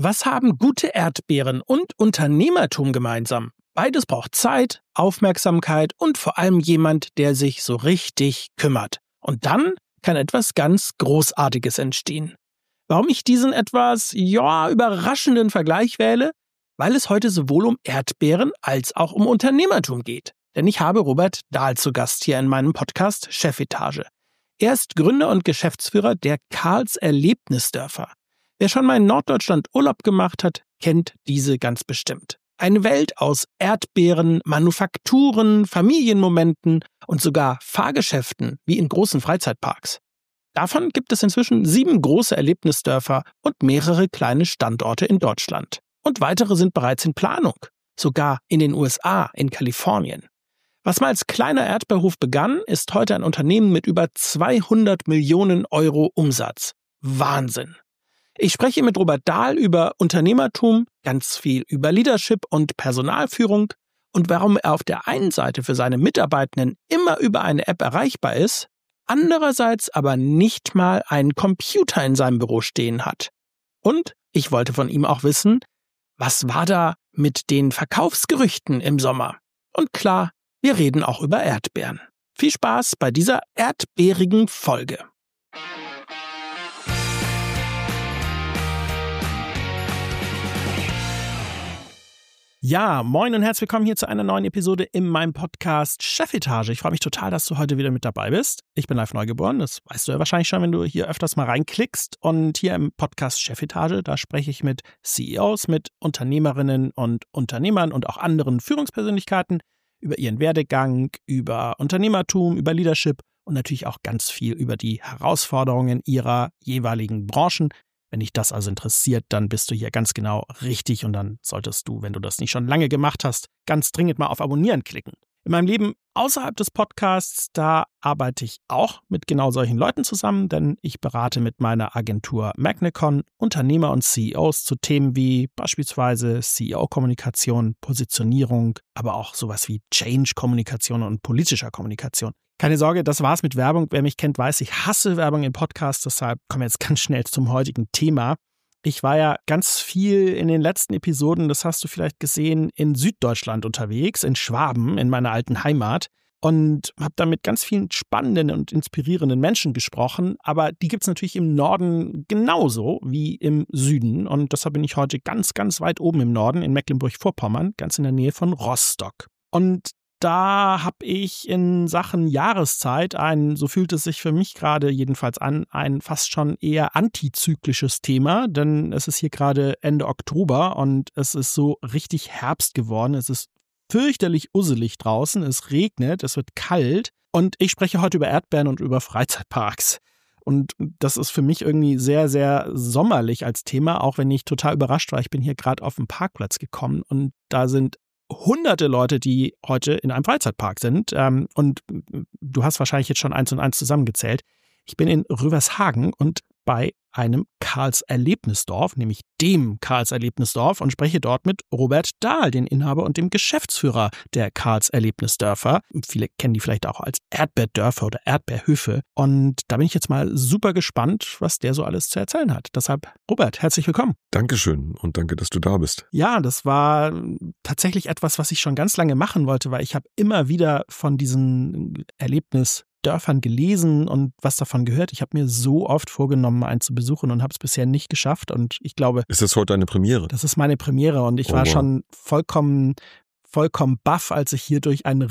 Was haben gute Erdbeeren und Unternehmertum gemeinsam? Beides braucht Zeit, Aufmerksamkeit und vor allem jemand, der sich so richtig kümmert. Und dann kann etwas ganz Großartiges entstehen. Warum ich diesen etwas, überraschenden Vergleich wähle? Weil es heute sowohl um Erdbeeren als auch um Unternehmertum geht. Denn ich habe Robert Dahl zu Gast hier in meinem Podcast Chefetage. Er ist Gründer und Geschäftsführer der Karls Erlebnisdörfer. Wer schon mal in Norddeutschland Urlaub gemacht hat, kennt diese ganz bestimmt. Eine Welt aus Erdbeeren, Manufakturen, Familienmomenten und sogar Fahrgeschäften wie in großen Freizeitparks. Davon gibt es inzwischen 7 große Erlebnisdörfer und mehrere kleine Standorte in Deutschland. Und weitere sind bereits in Planung, sogar in den USA, in Kalifornien. Was mal als kleiner Erdbeerhof begann, ist heute ein Unternehmen mit über 200 Millionen Euro Umsatz. Wahnsinn! Ich spreche mit Robert Dahl über Unternehmertum, ganz viel über Leadership und Personalführung und warum er auf der einen Seite für seine Mitarbeitenden immer über eine App erreichbar ist, andererseits aber nicht mal einen Computer in seinem Büro stehen hat. Und ich wollte von ihm auch wissen, was war da mit den Verkaufsgerüchten im Sommer? Und klar, wir reden auch über Erdbeeren. Viel Spaß bei dieser erdbeerigen Folge. Ja, moin und herzlich willkommen hier zu einer neuen Episode in meinem Podcast Chefetage. Ich freue mich total, dass du heute wieder mit dabei bist. Ich bin live neugeboren, das weißt du ja wahrscheinlich schon, wenn du hier öfters mal reinklickst. Und hier im Podcast Chefetage, da spreche ich mit CEOs, mit Unternehmerinnen und Unternehmern und auch anderen Führungspersönlichkeiten über ihren Werdegang, über Unternehmertum, über Leadership und natürlich auch ganz viel über die Herausforderungen ihrer jeweiligen Branchen. Wenn dich das also interessiert, dann bist du hier ganz genau richtig und dann solltest du, wenn du das nicht schon lange gemacht hast, ganz dringend mal auf Abonnieren klicken. In meinem Leben außerhalb des Podcasts, da arbeite ich auch mit genau solchen Leuten zusammen, denn ich berate mit meiner Agentur Magnecon Unternehmer und CEOs zu Themen wie beispielsweise CEO-Kommunikation, Positionierung, aber auch sowas wie Change-Kommunikation und politischer Kommunikation. Keine Sorge, das war's mit Werbung. Wer mich kennt, weiß, ich hasse Werbung in Podcasts, deshalb kommen wir jetzt ganz schnell zum heutigen Thema. Ich war ja ganz viel in den letzten Episoden, das hast du vielleicht gesehen, in Süddeutschland unterwegs, in Schwaben, in meiner alten Heimat und habe da mit ganz vielen spannenden und inspirierenden Menschen gesprochen, aber die gibt's natürlich im Norden genauso wie im Süden und deshalb bin ich heute ganz, ganz weit oben im Norden, in Mecklenburg-Vorpommern, ganz in der Nähe von Rostock. Und da habe ich in Sachen Jahreszeit so fühlt es sich für mich gerade jedenfalls an, ein fast schon eher antizyklisches Thema, denn es ist hier gerade Ende Oktober und es ist so richtig Herbst geworden. Es ist fürchterlich usselig draußen, es regnet, es wird kalt und ich spreche heute über Erdbeeren und über Freizeitparks. Und das ist für mich irgendwie sehr, sehr sommerlich als Thema, auch wenn ich total überrascht war. Ich bin hier gerade auf den Parkplatz gekommen und da sind hunderte Leute, die heute in einem Freizeitpark sind. Und du hast wahrscheinlich jetzt schon 1 und 1 zusammengezählt. Ich bin in Rövershagen und bei einem Karls Erlebnisdorf, nämlich dem Karls Erlebnisdorf und spreche dort mit Robert Dahl, den Inhaber und dem Geschäftsführer der Karls Erlebnisdörfer. Viele kennen die vielleicht auch als Erdbeerdörfer oder Erdbeerhöfe. Und da bin ich jetzt mal super gespannt, was der so alles zu erzählen hat. Deshalb, Robert, herzlich willkommen. Dankeschön und danke, dass du da bist. Ja, das war tatsächlich etwas, was ich schon ganz lange machen wollte, weil ich habe immer wieder von diesen Erlebnisdörfern gelesen und was davon gehört. Ich habe mir so oft vorgenommen, einen zu besuchen und habe es bisher nicht geschafft. Und ich glaube... Ist das heute eine Premiere? Das ist meine Premiere und ich war schon vollkommen baff, als ich hier durch einen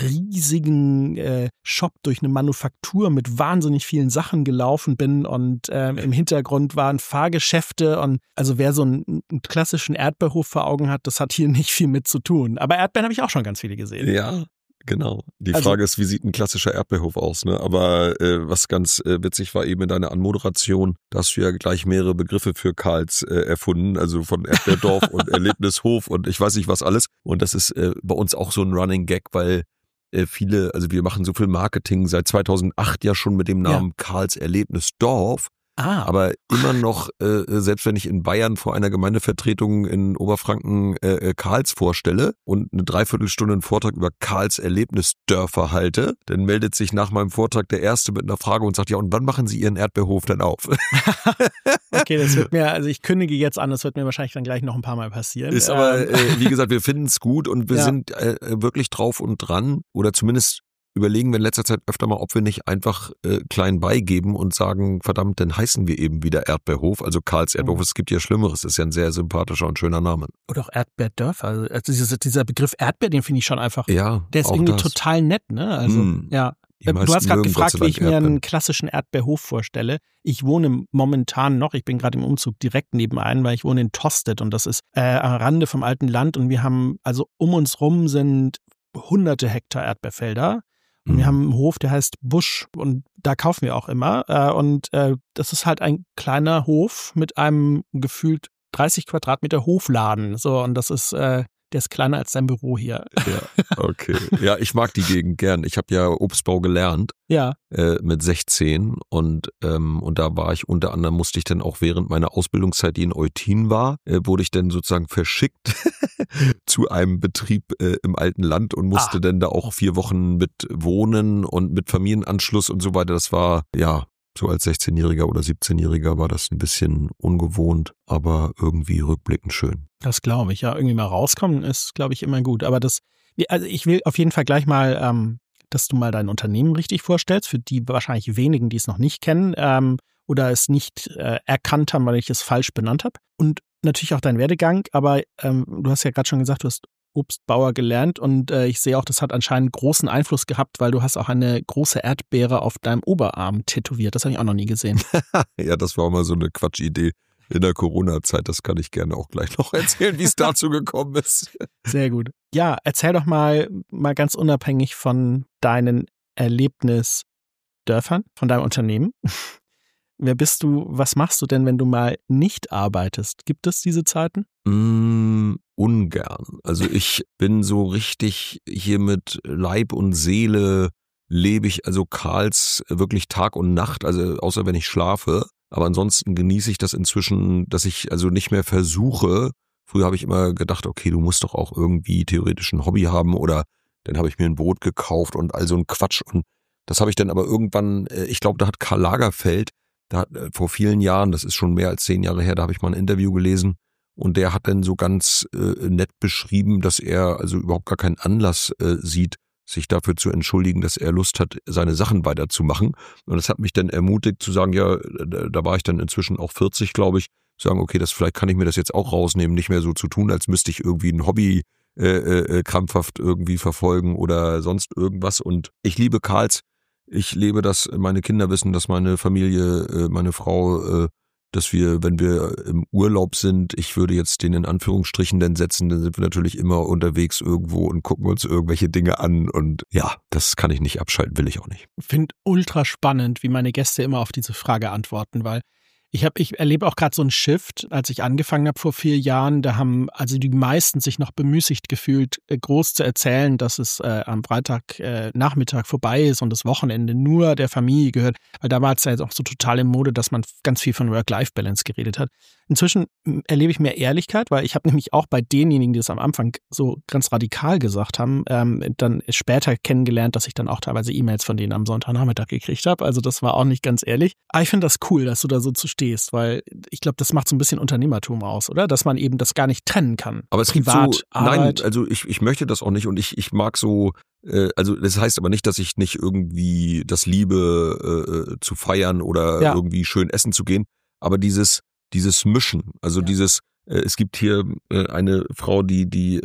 riesigen Shop, durch eine Manufaktur mit wahnsinnig vielen Sachen gelaufen bin und im Hintergrund waren Fahrgeschäfte und also wer so einen klassischen Erdbeerhof vor Augen hat, das hat hier nicht viel mit zu tun. Aber Erdbeeren habe ich auch schon ganz viele gesehen. Ja. Genau. Die Frage ist, wie sieht ein klassischer Erdbeerhof aus, ne? Aber was ganz witzig war eben in deiner Anmoderation, da hast du ja gleich mehrere Begriffe für Karls erfunden, also von Erdbeerdorf und Erlebnishof und ich weiß nicht was alles. Und das ist bei uns auch so ein Running Gag, weil wir machen so viel Marketing seit 2008 ja schon mit dem Namen Karls Erlebnisdorf. Aber immer noch, selbst wenn ich in Bayern vor einer Gemeindevertretung in Oberfranken Karls vorstelle und eine Dreiviertelstunde einen Vortrag über Karls Erlebnisdörfer halte, dann meldet sich nach meinem Vortrag der Erste mit einer Frage und sagt, ja, und wann machen Sie Ihren Erdbeerhof denn auf? Okay, das wird mir, also ich kündige jetzt an, das wird mir wahrscheinlich dann gleich noch ein paar Mal passieren. Ist aber, wie gesagt, wir finden es gut und wir sind wirklich drauf und dran oder zumindest überlegen wir in letzter Zeit öfter mal, ob wir nicht einfach klein beigeben und sagen, verdammt, dann heißen wir eben wieder Erdbeerhof, also Karls Erdbeerhof. Es gibt ja Schlimmeres, ist ja ein sehr sympathischer und schöner Name. Oder auch Erdbeerdörfer. Also dieser Begriff Erdbeer, den finde ich schon einfach, ja, der ist irgendwie total nett, ne? Also, ja. Du hast gerade gefragt, wie ich mir einen klassischen Erdbeerhof vorstelle. Ich wohne momentan noch, ich bin gerade im Umzug direkt nebenan, weil ich wohne in Tostedt und das ist am Rande vom alten Land und wir haben, also um uns rum sind hunderte Hektar Erdbeerfelder. Und wir haben einen Hof, der heißt Busch und da kaufen wir auch immer. Und das ist halt ein kleiner Hof mit einem gefühlt 30 Quadratmeter Hofladen. So, und das ist, der ist kleiner als dein Büro hier. Ja, okay. Ja, ich mag die Gegend gern. Ich habe ja Obstbau gelernt. Ja. Mit 16 und da war ich unter anderem, musste ich dann auch während meiner Ausbildungszeit, die in Eutin war, wurde ich dann sozusagen verschickt zu einem Betrieb im alten Land und musste dann da auch 4 Wochen mit wohnen und mit Familienanschluss und so weiter. Das war, ja, so als 16-Jähriger oder 17-Jähriger war das ein bisschen ungewohnt, aber irgendwie rückblickend schön. Das glaube ich, ja. Irgendwie mal rauskommen ist, glaube ich, immer gut. Aber also ich will auf jeden Fall gleich mal, dass du mal dein Unternehmen richtig vorstellst, für die wahrscheinlich wenigen, die es noch nicht kennen oder es nicht erkannt haben, weil ich es falsch benannt habe. Und natürlich auch dein Werdegang, aber du hast ja gerade schon gesagt, du hast Obstbauer gelernt und ich sehe auch, das hat anscheinend großen Einfluss gehabt, weil du hast auch eine große Erdbeere auf deinem Oberarm tätowiert. Das habe ich auch noch nie gesehen. Ja, das war mal so eine Quatschidee in der Corona-Zeit. Das kann ich gerne auch gleich noch erzählen, wie es dazu gekommen ist. Sehr gut. Ja, erzähl doch mal ganz unabhängig von deinen Erlebnisdörfern, von deinem Unternehmen. Wer bist du? Was machst du denn, wenn du mal nicht arbeitest? Gibt es diese Zeiten? Ungern. Also ich bin so richtig hier mit Leib und Seele lebe ich also Karls wirklich Tag und Nacht, also außer wenn ich schlafe. Aber ansonsten genieße ich das inzwischen, dass ich also nicht mehr versuche. Früher habe ich immer gedacht, okay, du musst doch auch irgendwie theoretisch ein Hobby haben oder dann habe ich mir ein Boot gekauft und all so ein Quatsch. Und das habe ich dann aber irgendwann, ich glaube, da hat Karl Lagerfeld, vor vielen Jahren, das ist schon mehr als 10 Jahre her, da habe ich mal ein Interview gelesen und der hat dann so ganz nett beschrieben, dass er also überhaupt gar keinen Anlass sieht, sich dafür zu entschuldigen, dass er Lust hat, seine Sachen weiterzumachen. Und das hat mich dann ermutigt zu sagen, ja, da war ich dann inzwischen auch 40, glaube ich, zu sagen, okay, vielleicht kann ich mir das jetzt auch rausnehmen, nicht mehr so zu tun, als müsste ich irgendwie ein Hobby krampfhaft irgendwie verfolgen oder sonst irgendwas. Und ich liebe Karls. Ich lebe das, meine Kinder wissen, dass meine Familie, meine Frau, dass wir, wenn wir im Urlaub sind, ich würde jetzt den in Anführungsstrichen dann setzen, dann sind wir natürlich immer unterwegs irgendwo und gucken uns irgendwelche Dinge an und ja, das kann ich nicht abschalten, will ich auch nicht. Ich finde ultra spannend, wie meine Gäste immer auf diese Frage antworten, weil ich erlebe auch gerade so einen Shift, als ich angefangen habe vor 4 Jahren, da haben also die meisten sich noch bemüßigt gefühlt, groß zu erzählen, dass es am Freitagnachmittag vorbei ist und das Wochenende nur der Familie gehört, weil da war es ja jetzt auch so total in Mode, dass man ganz viel von Work-Life-Balance geredet hat. Inzwischen erlebe ich mehr Ehrlichkeit, weil ich habe nämlich auch bei denjenigen, die es am Anfang so ganz radikal gesagt haben, dann später kennengelernt, dass ich dann auch teilweise E-Mails von denen am Sonntagnachmittag gekriegt habe. Also das war auch nicht ganz ehrlich. Aber ich finde das cool, dass du da so zu stehst, weil ich glaube, das macht so ein bisschen Unternehmertum aus, oder? Dass man eben das gar nicht trennen kann. Aber es Privat, gibt so, Arbeit. Nein, also ich möchte das auch nicht und ich mag so, also das heißt aber nicht, dass ich nicht irgendwie das liebe, zu feiern oder irgendwie schön essen zu gehen, aber dieses Mischen, also es gibt hier eine Frau, die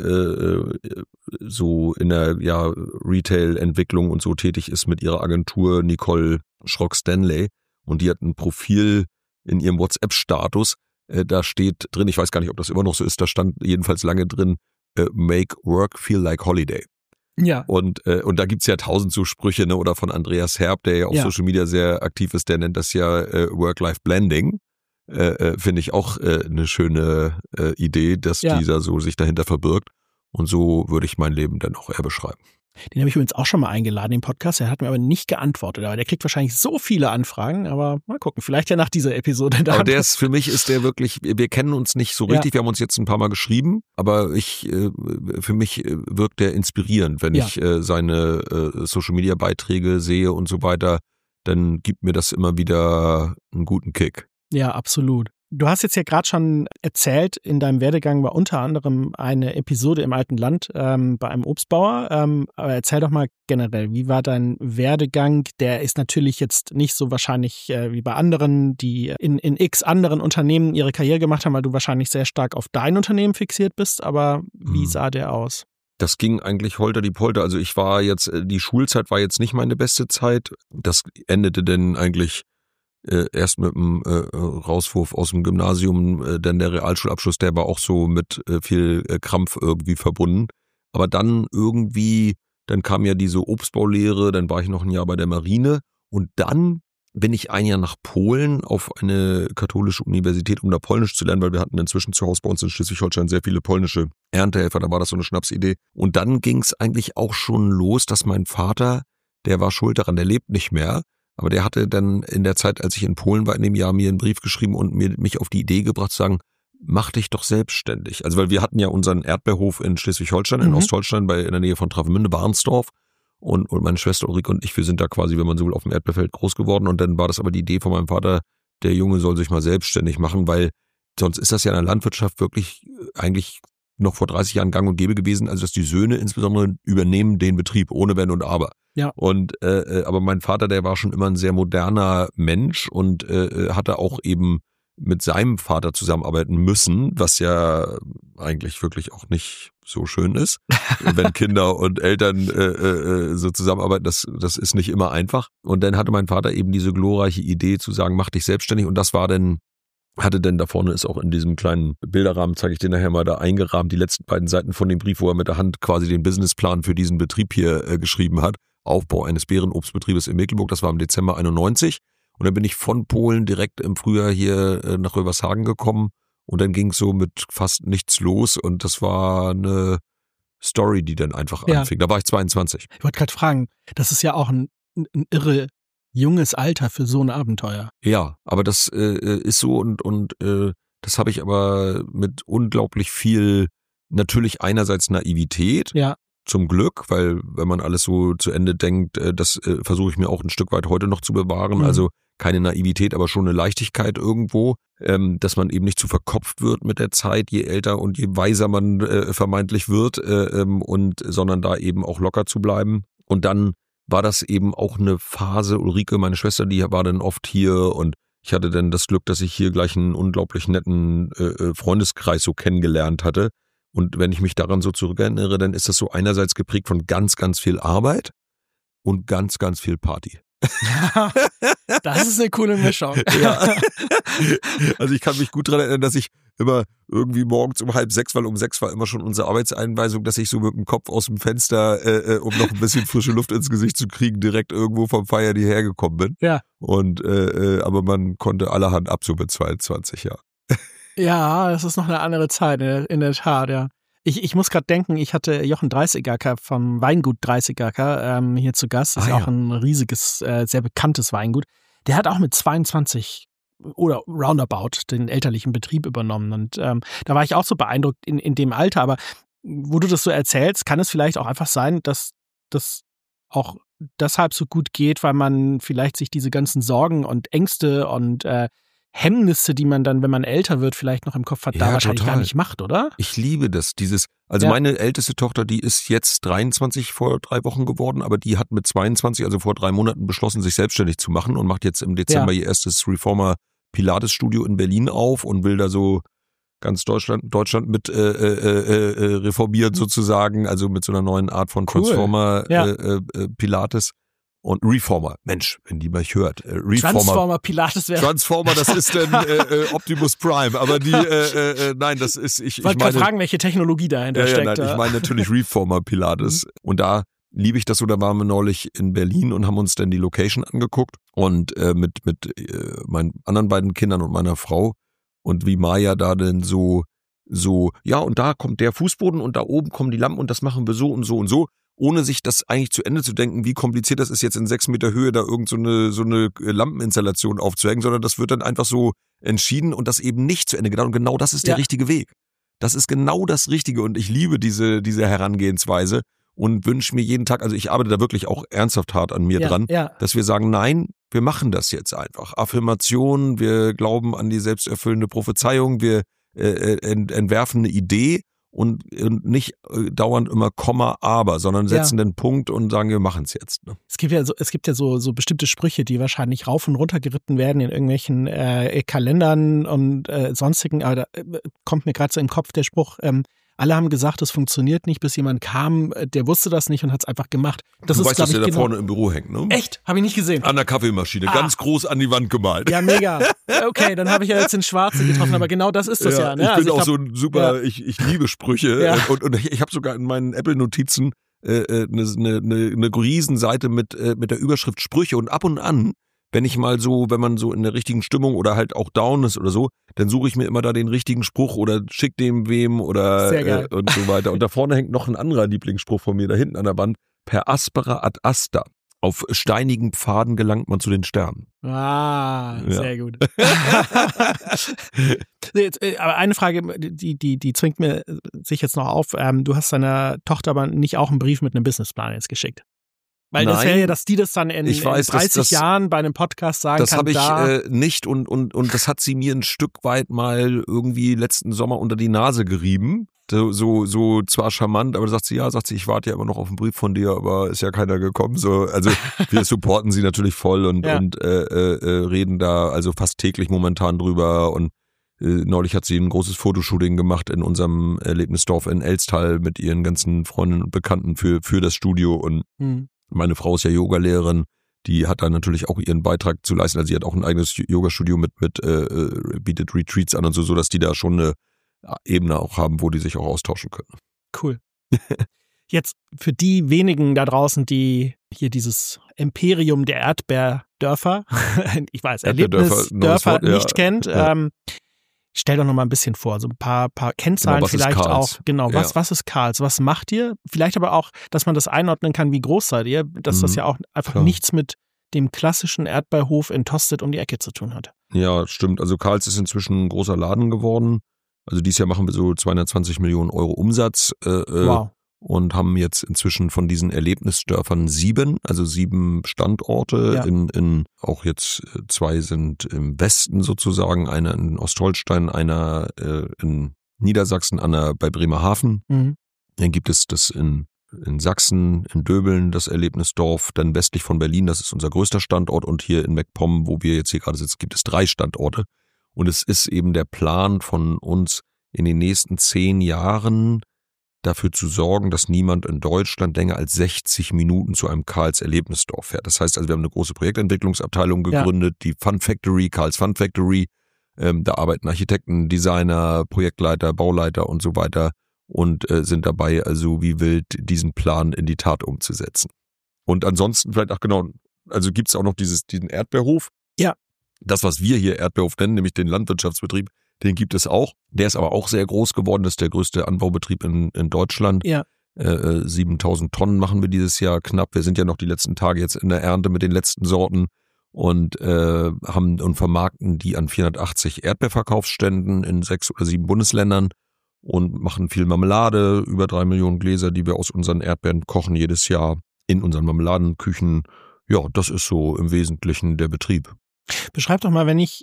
so in der Retail-Entwicklung und so tätig ist mit ihrer Agentur, Nicole Schrock-Stanley, und die hat ein Profil in ihrem WhatsApp-Status, da steht drin, ich weiß gar nicht, ob das immer noch so ist, da stand jedenfalls lange drin, make work feel like holiday. Ja. Und da gibt's ja 1000 so Sprüche, ne, oder von Andreas Herb, der ja auf Social Media sehr aktiv ist, der nennt das ja Work-Life-Blending. Finde ich auch eine schöne Idee, dass dieser so sich dahinter verbirgt. Und so würde ich mein Leben dann auch eher beschreiben. Den habe ich übrigens auch schon mal eingeladen, den Podcast. Er hat mir aber nicht geantwortet. Aber der kriegt wahrscheinlich so viele Anfragen. Aber mal gucken, vielleicht ja nach dieser Episode. Aber für mich ist der wirklich, wir kennen uns nicht so richtig. Wir haben uns jetzt ein paar Mal geschrieben. Aber für mich wirkt der inspirierend, wenn ich seine Social-Media-Beiträge sehe und so weiter. Dann gibt mir das immer wieder einen guten Kick. Ja, absolut. Du hast jetzt ja gerade schon erzählt, in deinem Werdegang war unter anderem eine Episode im alten Land bei einem Obstbauer. Aber erzähl doch mal generell, wie war dein Werdegang? Der ist natürlich jetzt nicht so wahrscheinlich wie bei anderen, die in x anderen Unternehmen ihre Karriere gemacht haben, weil du wahrscheinlich sehr stark auf dein Unternehmen fixiert bist. Aber wie sah der aus? Das ging eigentlich holter die Polter. Also die Schulzeit war jetzt nicht meine beste Zeit. Das endete dann eigentlich erst mit dem Rauswurf aus dem Gymnasium, denn der Realschulabschluss, der war auch so mit viel Krampf irgendwie verbunden. Aber dann kam ja diese Obstbaulehre, dann war ich noch ein Jahr bei der Marine und dann bin ich ein Jahr nach Polen auf eine katholische Universität, um da Polnisch zu lernen, weil wir hatten inzwischen zu Hause bei uns in Schleswig-Holstein sehr viele polnische Erntehelfer, da war das so eine Schnapsidee. Und dann ging es eigentlich auch schon los, dass mein Vater, der war schuld daran, der lebt nicht mehr, aber der hatte dann in der Zeit, als ich in Polen war, in dem Jahr mir einen Brief geschrieben und mich auf die Idee gebracht zu sagen, mach dich doch selbstständig. Also weil wir hatten ja unseren Erdbeerhof in Schleswig-Holstein, in Ostholstein, in der Nähe von Travemünde, Barnsdorf. Und meine Schwester Ulrike und ich, wir sind da quasi, wenn man so will, auf dem Erdbeerfeld groß geworden. Und dann war das aber die Idee von meinem Vater, der Junge soll sich mal selbstständig machen, weil sonst ist das ja in der Landwirtschaft wirklich eigentlich noch vor 30 Jahren gang und gäbe gewesen, also dass die Söhne insbesondere übernehmen den Betrieb ohne Wenn und Aber. Ja. Und aber mein Vater, der war schon immer ein sehr moderner Mensch und hatte auch eben mit seinem Vater zusammenarbeiten müssen, was ja eigentlich wirklich auch nicht so schön ist. Wenn Kinder und Eltern so zusammenarbeiten, das ist nicht immer einfach. Und dann hatte mein Vater eben diese glorreiche Idee zu sagen, mach dich selbstständig. Und das war dann, hatte denn da vorne ist auch in diesem kleinen Bilderrahmen, zeige ich dir nachher mal, da eingerahmt, die letzten beiden Seiten von dem Brief, wo er mit der Hand quasi den Businessplan für diesen Betrieb hier geschrieben hat. Aufbau eines Beerenobstbetriebes in Mecklenburg, das war im Dezember 91. Und dann bin ich von Polen direkt im Frühjahr hier nach Rövershagen gekommen und dann ging es so mit fast nichts los und das war eine Story, die dann einfach anfing. Da war ich 22. Ich wollte gerade fragen, das ist ja auch ein irre junges Alter für so ein Abenteuer. Ja, aber das ist so und das habe ich aber mit unglaublich viel, natürlich einerseits Naivität. Ja. Zum Glück, weil wenn man alles so zu Ende denkt, das versuche ich mir auch ein Stück weit heute noch zu bewahren. Also keine Naivität, aber schon eine Leichtigkeit irgendwo, dass man eben nicht zu verkopft wird mit der Zeit, je älter und je weiser man vermeintlich wird, sondern da eben auch locker zu bleiben. Und dann war das eben auch eine Phase, Ulrike, meine Schwester, die war dann oft hier und ich hatte dann das Glück, dass ich hier gleich einen unglaublich netten Freundeskreis so kennengelernt hatte. Und wenn ich mich daran so zurückerinnere, dann ist das so einerseits geprägt von ganz, ganz viel Arbeit und ganz, ganz viel Party. Das ist eine coole Mischung. Ja. Also ich kann mich gut daran erinnern, dass ich immer irgendwie morgens um 5:30, weil um 6 war immer schon unsere Arbeitseinweisung, dass ich so mit dem Kopf aus dem Fenster, um noch ein bisschen frische Luft ins Gesicht zu kriegen, direkt irgendwo vom Feiern hierher gekommen bin. Ja. Und aber man konnte allerhand ab so mit 22 Jahren. Ja, das ist noch eine andere Zeit, in der Tat, ja. Ich muss gerade denken, ich hatte Jochen Dreißigacker vom Weingut Dreißigacker hier zu Gast. Das ist auch ein riesiges, sehr bekanntes Weingut. Der hat auch mit 22 oder roundabout den elterlichen Betrieb übernommen. Und da war ich auch so beeindruckt in dem Alter. Aber wo du das so erzählst, kann es vielleicht auch einfach sein, dass das auch deshalb so gut geht, weil man vielleicht sich diese ganzen Sorgen und Ängste und Hemmnisse, die man dann, wenn man älter wird, vielleicht noch im Kopf hat, da wahrscheinlich gar nicht macht, oder? Ich liebe das, meine älteste Tochter, die ist jetzt 23 vor 3 Wochen geworden, aber die hat mit 22, also vor 3 Monaten beschlossen, sich selbstständig zu machen und macht jetzt im Dezember ihr erstes Reformer Pilates Studio in Berlin auf und will da so ganz Deutschland mit reformieren sozusagen, also mit so einer neuen Art von Transformer Pilates. Und Reformer, Mensch, wenn die mich hört. Transformer Pilates wäre. Transformer, das ist dann Optimus Prime, aber nein, das ist, ich wollte gerade fragen, welche Technologie dahinter steckt. Nein, ich meine natürlich Reformer Pilates. Und da liebe ich das so, da waren wir neulich in Berlin und haben uns dann die Location angeguckt und mit meinen anderen beiden Kindern und meiner Frau und wie Maya da denn so, ja, und da kommt der Fußboden und da oben kommen die Lampen und das machen wir so und so und so. ohne sich das eigentlich zu Ende zu denken, wie kompliziert das ist, jetzt in 6 Meter Höhe da irgend so eine Lampeninstallation aufzuhängen, sondern das wird dann einfach so entschieden und das eben nicht zu Ende gedacht. Und genau das ist der richtige Weg. Das ist genau das Richtige und ich liebe diese Herangehensweise und wünsche mir jeden Tag, also ich arbeite da wirklich auch ernsthaft hart an mir dran, dass wir sagen, nein, wir machen das jetzt einfach. Affirmation, wir glauben an die selbsterfüllende Prophezeiung, wir entwerfen eine Idee und nicht dauernd immer Komma, aber, sondern setzen den Punkt und sagen, wir machen es jetzt. Ne? Es gibt ja so bestimmte Sprüche, die wahrscheinlich rauf und runter geritten werden in irgendwelchen Kalendern und sonstigen, aber da kommt mir gerade so im Kopf der Spruch, alle haben gesagt, es funktioniert nicht, bis jemand kam, der wusste das nicht und hat es einfach gemacht. Das du ist, weißt, dass der da vorne im Büro hängt, ne? Echt? Habe ich nicht gesehen. An der Kaffeemaschine, ganz groß an die Wand gemalt. Ja, mega. Okay, dann habe ich ja jetzt den Schwarzen getroffen, aber genau das ist das ja. Ne? Ich bin auch so ein super, ich liebe Sprüche und ich habe sogar in meinen Apple-Notizen eine Riesenseite mit der Überschrift Sprüche und ab und an, wenn man so in der richtigen Stimmung oder halt auch down ist oder so, dann suche ich mir immer da den richtigen Spruch oder schick dem wem oder und so weiter. Und da vorne hängt noch ein anderer Lieblingsspruch von mir da hinten an der Wand. Per aspera ad asta. Auf steinigen Pfaden gelangt man zu den Sternen. Sehr gut. Jetzt, aber eine Frage, die zwingt mir sich jetzt noch auf. Du hast deiner Tochter aber nicht auch einen Brief mit einem Businessplan jetzt geschickt. Weil das wäre ja, dass die das dann in 30 Jahren bei einem Podcast sagen das kann. Das habe ich nicht und das hat sie mir ein Stück weit mal irgendwie letzten Sommer unter die Nase gerieben. So zwar charmant, aber sagt sie, ich warte ja immer noch auf einen Brief von dir, aber ist ja keiner gekommen. So, also wir supporten sie natürlich voll und reden da also fast täglich momentan drüber und neulich hat sie ein großes Fotoshooting gemacht in unserem Erlebnisdorf in Elstal mit ihren ganzen Freunden und Bekannten für das Studio und meine Frau ist ja Yogalehrerin, die hat da natürlich auch ihren Beitrag zu leisten. Also sie hat auch ein eigenes Yogastudio bietet Retreats an und so, dass die da schon eine Ebene auch haben, wo die sich auch austauschen können. Cool. Jetzt für die wenigen da draußen, die hier dieses Imperium der Erdbeerdörfer, ich weiß, Erlebnisdörfer nicht kennt, stell doch noch mal ein bisschen vor, so ein paar Kennzahlen genau, vielleicht auch. Genau, was ist Karls? Was macht ihr? Vielleicht aber auch, dass man das einordnen kann, wie groß seid ihr, dass das ja auch einfach nichts mit dem klassischen Erdbeerhof in Tosted um die Ecke zu tun hat. Ja, stimmt. Also Karls ist inzwischen ein großer Laden geworden. Also dieses Jahr machen wir so 220 Millionen Euro Umsatz. Wow. Und haben jetzt inzwischen von diesen Erlebnisdörfern 7 Standorte, auch jetzt 2 sind im Westen sozusagen, einer in Ostholstein, einer in Niedersachsen, bei Bremerhaven. Dann gibt es das in Sachsen, in Döbeln, das Erlebnisdorf, dann westlich von Berlin, das ist unser größter Standort und hier in MacPom, wo wir jetzt hier gerade sitzen, gibt es 3 Standorte. Und es ist eben der Plan von uns in den nächsten 10 Jahren, dafür zu sorgen, dass niemand in Deutschland länger als 60 Minuten zu einem Karls Erlebnisdorf fährt. Das heißt also, wir haben eine große Projektentwicklungsabteilung gegründet, die Fun Factory, Karls Fun Factory. Da arbeiten Architekten, Designer, Projektleiter, Bauleiter und so weiter und sind dabei, also wie wild diesen Plan in die Tat umzusetzen. Und ansonsten vielleicht also gibt es auch noch diesen Erdbeerhof. Ja. Das, was wir hier Erdbeerhof nennen, nämlich den Landwirtschaftsbetrieb, den gibt es auch. Der ist aber auch sehr groß geworden. Das ist der größte Anbaubetrieb in Deutschland. Ja. 7.000 Tonnen machen wir dieses Jahr knapp. Wir sind ja noch die letzten Tage jetzt in der Ernte mit den letzten Sorten und haben und vermarkten die an 480 Erdbeerverkaufsständen in 6 oder 7 Bundesländern und machen viel Marmelade, über 3 Millionen Gläser, die wir aus unseren Erdbeeren kochen jedes Jahr in unseren Marmeladenküchen. Ja, das ist so im Wesentlichen der Betrieb. Beschreib doch mal, wenn ich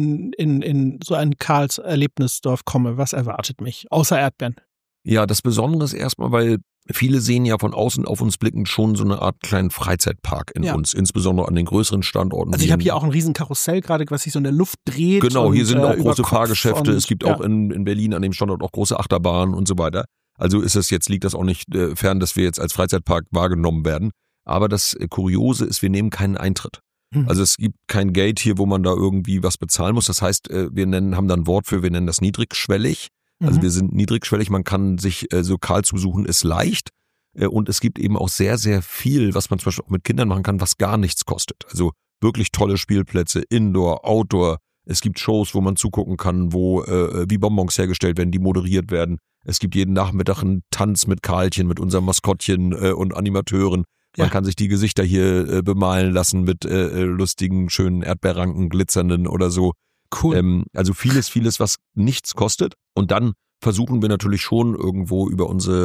in so ein Karls Erlebnisdorf komme, was erwartet mich, außer Erdbeeren? Ja, das Besondere ist erstmal, weil viele sehen ja von außen auf uns blickend schon so eine Art kleinen Freizeitpark in uns, insbesondere an den größeren Standorten. Also ich habe hier auch ein riesen Karussell gerade, was sich so in der Luft dreht. Genau, hier sind auch große Fahrgeschäfte. Es gibt auch in Berlin an dem Standort auch große Achterbahnen und so weiter. Also liegt das auch nicht fern, dass wir jetzt als Freizeitpark wahrgenommen werden. Aber das Kuriose ist, wir nehmen keinen Eintritt. Also es gibt kein Gate hier, wo man da irgendwie was bezahlen muss. Das heißt, wir haben da ein Wort für, wir nennen das niedrigschwellig. Also wir sind niedrigschwellig, man kann sich so Karls besuchen, ist leicht. Und es gibt eben auch sehr, sehr viel, was man zum Beispiel auch mit Kindern machen kann, was gar nichts kostet. Also wirklich tolle Spielplätze, Indoor, Outdoor, Es gibt Shows, wo man zugucken kann, wo wie Bonbons hergestellt werden, die moderiert werden. Es gibt jeden Nachmittag einen Tanz mit Karlchen, mit unserem Maskottchen und Animateuren. Man kann sich die Gesichter hier bemalen lassen mit lustigen, schönen Erdbeerranken, glitzernden oder so. Cool. Also vieles, was nichts kostet. Und dann versuchen wir natürlich schon irgendwo über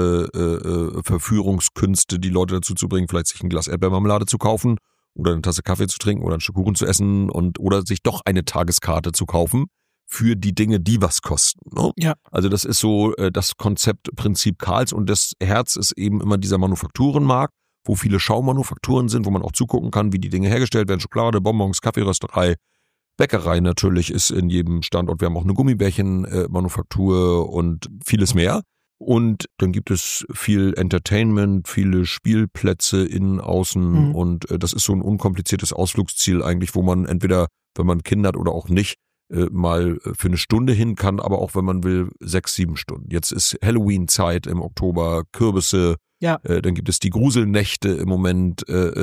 unsere Verführungskünste die Leute dazu zu bringen, vielleicht sich ein Glas Erdbeermarmelade zu kaufen oder eine Tasse Kaffee zu trinken oder ein Stück Kuchen zu essen oder sich doch eine Tageskarte zu kaufen für die Dinge, die was kosten. Ne? Ja. Also das ist so das Konzeptprinzip Karls und das Herz ist eben immer dieser Manufakturenmarkt, wo viele Schaumanufakturen sind, wo man auch zugucken kann, wie die Dinge hergestellt werden. Schokolade, Bonbons, Kaffeerösterei, Bäckerei natürlich ist in jedem Standort. Wir haben auch eine Gummibärchenmanufaktur und vieles mehr. Und dann gibt es viel Entertainment, viele Spielplätze innen, außen und das ist so ein unkompliziertes Ausflugsziel eigentlich, wo man entweder, wenn man Kinder hat oder auch nicht, mal für eine Stunde hin kann, aber auch wenn man will, 6-7 Stunden. Jetzt ist Halloween-Zeit im Oktober, Kürbisse, dann gibt es die Gruselnächte im Moment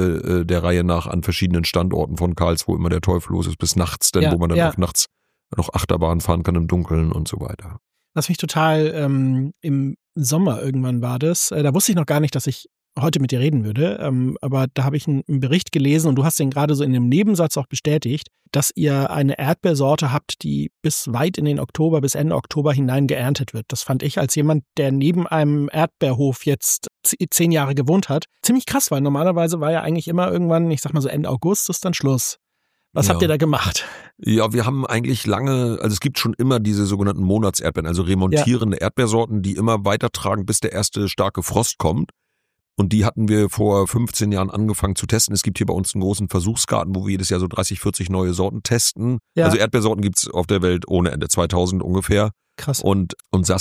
der Reihe nach an verschiedenen Standorten von Karls, wo immer der Teufel los ist, bis nachts, wo man dann auch nachts noch Achterbahn fahren kann im Dunkeln und so weiter. Was mich total im Sommer irgendwann war das, da wusste ich noch gar nicht, dass ich heute mit dir reden würde, aber da habe ich einen Bericht gelesen und du hast den gerade so in dem Nebensatz auch bestätigt, dass ihr eine Erdbeersorte habt, die bis weit in den Oktober, bis Ende Oktober hinein geerntet wird. Das fand ich als jemand, der neben einem Erdbeerhof jetzt 10 Jahre gewohnt hat, ziemlich krass, weil normalerweise war ja eigentlich immer irgendwann, ich sag mal so Ende August ist dann Schluss. Was habt ihr da gemacht? Ja, wir haben eigentlich lange, also es gibt schon immer diese sogenannten Monatserdbeeren, also remontierende Erdbeersorten, die immer weitertragen, bis der erste starke Frost kommt. Und die hatten wir vor 15 Jahren angefangen zu testen. Es gibt hier bei uns einen großen Versuchsgarten, wo wir jedes Jahr so 30, 40 neue Sorten testen. Ja. Also Erdbeersorten gibt's auf der Welt ohne Ende, 2000 ungefähr. Krass. Und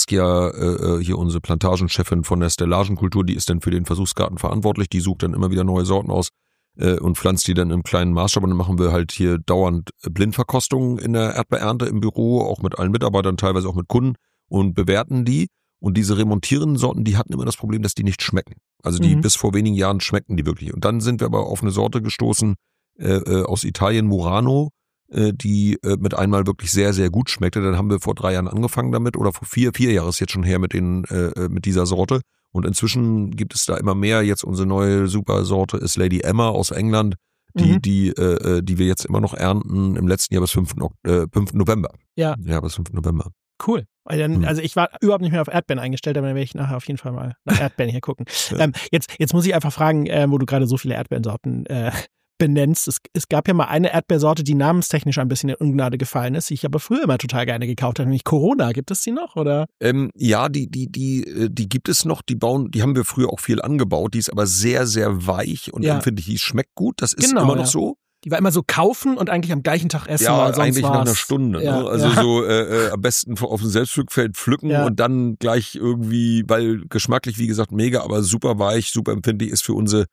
Saskia, hier unsere Plantagenchefin von der Stellagenkultur, die ist dann für den Versuchsgarten verantwortlich. Die sucht dann immer wieder neue Sorten aus und pflanzt die dann im kleinen Maßstab. Und dann machen wir halt hier dauernd Blindverkostungen in der Erdbeerernte im Büro, auch mit allen Mitarbeitern, teilweise auch mit Kunden und bewerten die. Und diese remontierenden Sorten, die hatten immer das Problem, dass die nicht schmecken. Also die bis vor wenigen Jahren schmeckten die wirklich. Und dann sind wir aber auf eine Sorte gestoßen aus Italien, Murano, die mit einmal wirklich sehr, sehr gut schmeckte. Dann haben wir vor 3 Jahren angefangen damit oder vor 4 Jahre ist jetzt schon her mit dieser Sorte. Und inzwischen gibt es da immer mehr. Jetzt unsere neue Supersorte ist Lady Emma aus England, die wir jetzt immer noch ernten im letzten Jahr bis 5. November. Ja, bis 5. November. Cool. Also ich war überhaupt nicht mehr auf Erdbeeren eingestellt, aber dann werde ich nachher auf jeden Fall mal nach Erdbeeren hier gucken. Jetzt muss ich einfach fragen, wo du gerade so viele Erdbeersorten benennst. Es gab ja mal eine Erdbeersorte, die namenstechnisch ein bisschen in Ungnade gefallen ist, die ich aber früher immer total gerne gekauft habe, nämlich Corona. Gibt es die noch, oder? Ja, die gibt es noch. Die haben wir früher auch viel angebaut. Die ist aber sehr, sehr weich und empfindlich. Die schmeckt gut. Das ist immer noch so. Die war immer so kaufen und eigentlich am gleichen Tag essen. Ja, eigentlich nach einer Stunde. Ne? Also so am besten auf dem Selbstpflückfeld pflücken und dann gleich irgendwie, weil geschmacklich, wie gesagt, mega, aber super weich, super empfindlich ist für unsere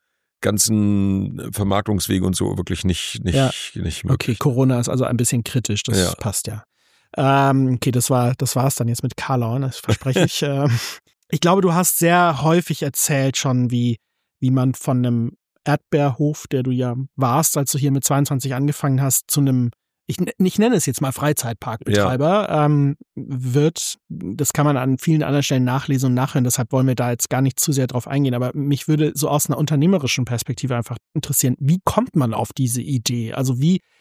ganzen Vermarktungswege und so wirklich nicht möglich. Okay, Corona ist also ein bisschen kritisch, das passt ja. Okay, das war's dann jetzt mit Karlauer, das verspreche ich. Ich glaube, du hast sehr häufig erzählt schon, wie man von einem Erdbeerhof, der du ja warst, als du hier mit 22 angefangen hast, zu einem, ich nenne es jetzt mal Freizeitparkbetreiber, wird. Das kann man an vielen anderen Stellen nachlesen und nachhören, deshalb wollen wir da jetzt gar nicht zu sehr drauf eingehen, aber mich würde so aus einer unternehmerischen Perspektive einfach interessieren, wie kommt man auf diese Idee? Also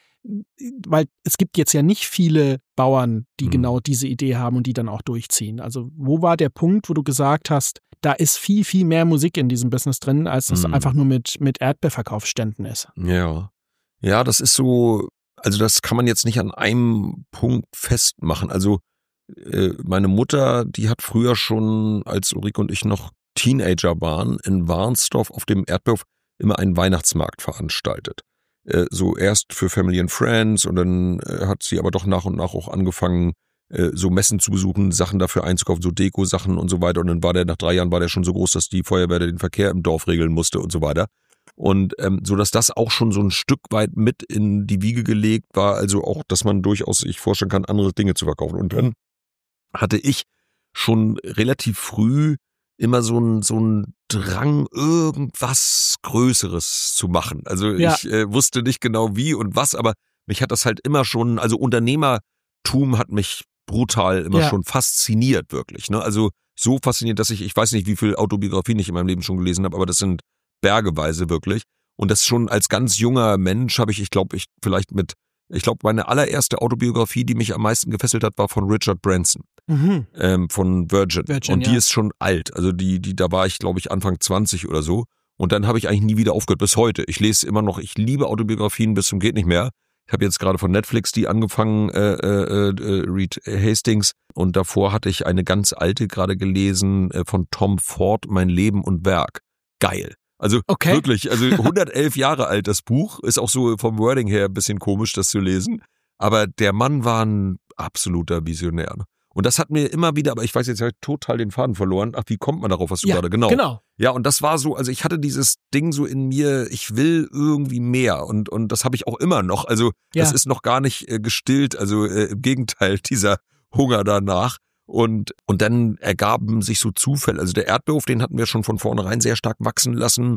weil es gibt jetzt ja nicht viele Bauern, die genau diese Idee haben und die dann auch durchziehen. Also wo war der Punkt, wo du gesagt hast, da ist viel, viel mehr Musik in diesem Business drin, als das einfach nur mit Erdbeerverkaufsständen ist? Ja, das ist so, also das kann man jetzt nicht an einem Punkt festmachen. Also meine Mutter, die hat früher schon, als Ulrike und ich noch Teenager waren, in Warnsdorf auf dem Erdbeerhof immer einen Weihnachtsmarkt veranstaltet. So erst für Family and Friends und dann hat sie aber doch nach und nach auch angefangen, so Messen zu besuchen, Sachen dafür einzukaufen, so Deko-Sachen und so weiter. Und dann nach 3 Jahren war der schon so groß, dass die Feuerwehr den Verkehr im Dorf regeln musste und so weiter. Und so, dass das auch schon so ein Stück weit mit in die Wiege gelegt war, also auch, dass man durchaus sich vorstellen kann, andere Dinge zu verkaufen. Und dann hatte ich schon relativ früh immer so ein Drang, irgendwas Größeres zu machen. Also ich wusste nicht genau wie und was, aber mich hat das halt immer schon, also Unternehmertum hat mich brutal immer schon fasziniert, wirklich. Ne? Also so fasziniert, dass ich weiß nicht, wie viel Autobiografien ich in meinem Leben schon gelesen habe, aber das sind bergeweise wirklich. Und das schon als ganz junger Mensch habe ich glaube, meine allererste Autobiografie, die mich am meisten gefesselt hat, war von Richard Branson, von Virgin. Und die ist schon alt. Also da war ich, glaube ich, Anfang 20 oder so. Und dann habe ich eigentlich nie wieder aufgehört, bis heute. Ich lese immer noch, ich liebe Autobiografien bis zum geht nicht mehr. Ich habe jetzt gerade von Netflix die angefangen, Reed Hastings. Und davor hatte ich eine ganz alte gerade gelesen von Tom Ford, Mein Leben und Werk. Geil. Also wirklich, also 111 Jahre alt das Buch. Ist auch so vom Wording her ein bisschen komisch, das zu lesen. Aber der Mann war ein absoluter Visionär. Und das hat mir immer wieder, aber ich weiß jetzt, ich habe total den Faden verloren. Ach, wie kommt man darauf, was du gerade, genau. Ja, und das war so, also ich hatte dieses Ding so in mir, ich will irgendwie mehr und das habe ich auch immer noch. Also das ist noch gar nicht gestillt, also im Gegenteil, dieser Hunger danach. Und dann ergaben sich so Zufälle. Also der Erdbeerhof, den hatten wir schon von vornherein sehr stark wachsen lassen.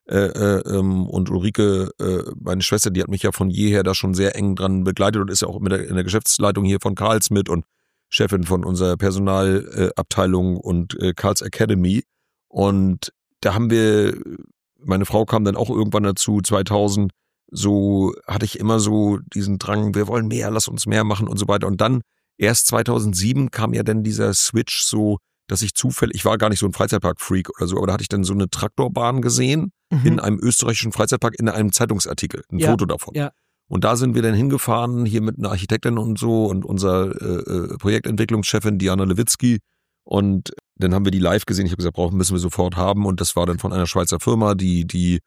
Und Ulrike, meine Schwester, die hat mich ja von jeher da schon sehr eng dran begleitet und ist ja auch in der Geschäftsleitung hier von Karls mit und Chefin von unserer Personalabteilung und Karls Academy. Und da haben wir, meine Frau kam dann auch irgendwann dazu, 2000, so hatte ich immer so diesen Drang, wir wollen mehr, lass uns mehr machen und so weiter. Und dann erst 2007 kam ja dann dieser Switch so, dass ich zufällig, ich war gar nicht so ein Freizeitpark-Freak oder so, aber da hatte ich dann so eine Traktorbahn gesehen in einem österreichischen Freizeitpark in einem Zeitungsartikel, ein Foto davon. Ja. Und da sind wir dann hingefahren, hier mit einer Architektin und so und unserer Projektentwicklungschefin Diana Lewitzki. Und dann haben wir die live gesehen. Ich habe gesagt, müssen wir sofort haben. Und das war dann von einer Schweizer Firma, haben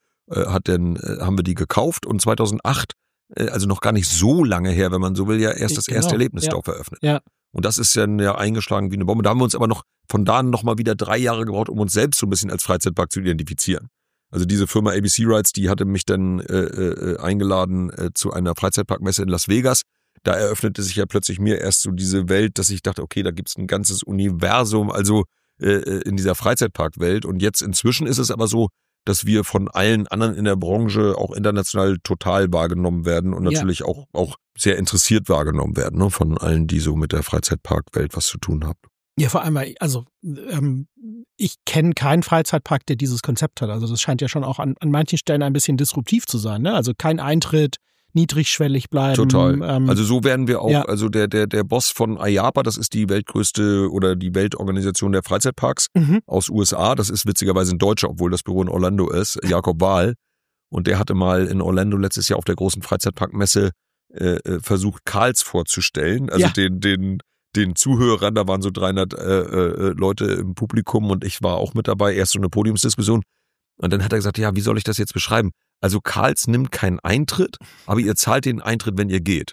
wir die gekauft. Und 2008, also noch gar nicht so lange her, wenn man so will, ja erst das erste Erlebnisdorf eröffnet. Ja. Und das ist dann ja eingeschlagen wie eine Bombe. Da haben wir uns aber von da an noch mal wieder 3 Jahre gebraucht, um uns selbst so ein bisschen als Freizeitpark zu identifizieren. Also diese Firma ABC Rides, die hatte mich dann eingeladen zu einer Freizeitparkmesse in Las Vegas. Da eröffnete sich ja plötzlich mir erst so diese Welt, dass ich dachte, okay, da gibt's ein ganzes Universum, also in dieser Freizeitparkwelt. Und jetzt inzwischen ist es aber so, dass wir von allen anderen in der Branche auch international total wahrgenommen werden und natürlich auch sehr interessiert wahrgenommen werden, ne, von allen, die so mit der Freizeitparkwelt was zu tun haben. Ja, vor allem, also ich kenne keinen Freizeitpark, der dieses Konzept hat. Also das scheint ja schon auch an manchen Stellen ein bisschen disruptiv zu sein, ne? Also kein Eintritt, niedrigschwellig bleiben. Total. Also so werden wir auch, also der Boss von IAPA, das ist die weltgrößte oder die Weltorganisation der Freizeitparks aus USA. Das ist witzigerweise ein Deutscher, obwohl das Büro in Orlando ist, Jakob Wahl. Und der hatte mal in Orlando letztes Jahr auf der großen Freizeitparkmesse versucht, Karls vorzustellen. Also den Zuhörern, da waren so 300 Leute im Publikum und ich war auch mit dabei, erst so eine Podiumsdiskussion. Und dann hat er gesagt, ja, wie soll ich das jetzt beschreiben? Also Karls nimmt keinen Eintritt, aber ihr zahlt den Eintritt, wenn ihr geht.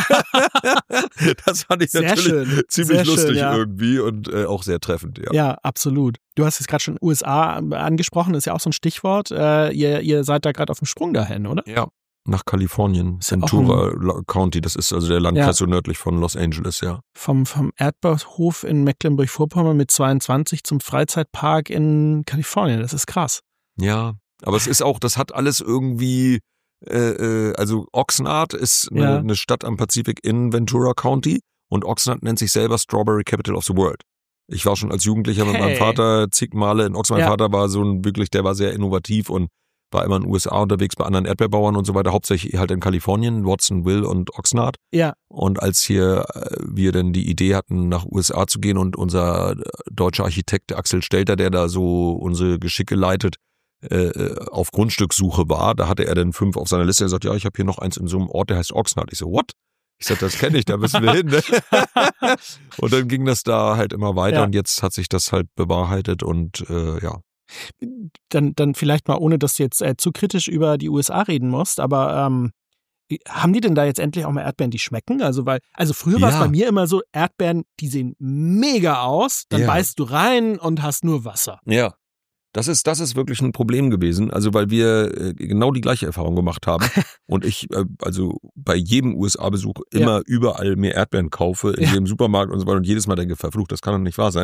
Das fand ich natürlich ziemlich lustig irgendwie und auch sehr treffend. Ja. Ja, absolut. Du hast jetzt gerade schon USA angesprochen, das ist ja auch so ein Stichwort. Ihr seid da gerade auf dem Sprung dahin, oder? Ja. Nach Kalifornien, Ventura County, das ist also der Landkreis so nördlich von Los Angeles, ja. Vom Erdbeerhof in Mecklenburg-Vorpommern mit 22 zum Freizeitpark in Kalifornien, das ist krass. Ja, aber es ist auch, das hat alles irgendwie, also Oxnard ist eine Stadt am Pazifik in Ventura County und Oxnard nennt sich selber Strawberry Capital of the World. Ich war schon als Jugendlicher mit meinem Vater zig Male in Oxnard. Mein Vater war der war sehr innovativ und war immer in den USA unterwegs bei anderen Erdbeerbauern und so weiter, hauptsächlich halt in Kalifornien, Watsonville und Oxnard. Ja. Und als wir dann die Idee hatten, nach USA zu gehen und unser deutscher Architekt Axel Stelter, der da so unsere Geschicke leitet, auf Grundstückssuche war, da hatte er dann 5 auf seiner Liste. Er sagt, ja, ich habe hier noch eins in so einem Ort, der heißt Oxnard. Ich so, what? Ich sag, das kenne ich, da müssen wir hin. Ne? Und dann ging das da halt immer weiter und jetzt hat sich das halt bewahrheitet und ja. Dann vielleicht mal, ohne dass du jetzt zu kritisch über die USA reden musst, aber haben die denn da jetzt endlich auch mal Erdbeeren, die schmecken? Also früher war es bei mir immer so, Erdbeeren, die sehen mega aus, dann beißt du rein und hast nur Wasser. Ja. Das ist wirklich ein Problem gewesen, also weil wir genau die gleiche Erfahrung gemacht haben und ich also bei jedem USA-Besuch immer überall mehr Erdbeeren kaufe, in jedem Supermarkt und so weiter und jedes Mal denke, verflucht, das kann doch nicht wahr sein.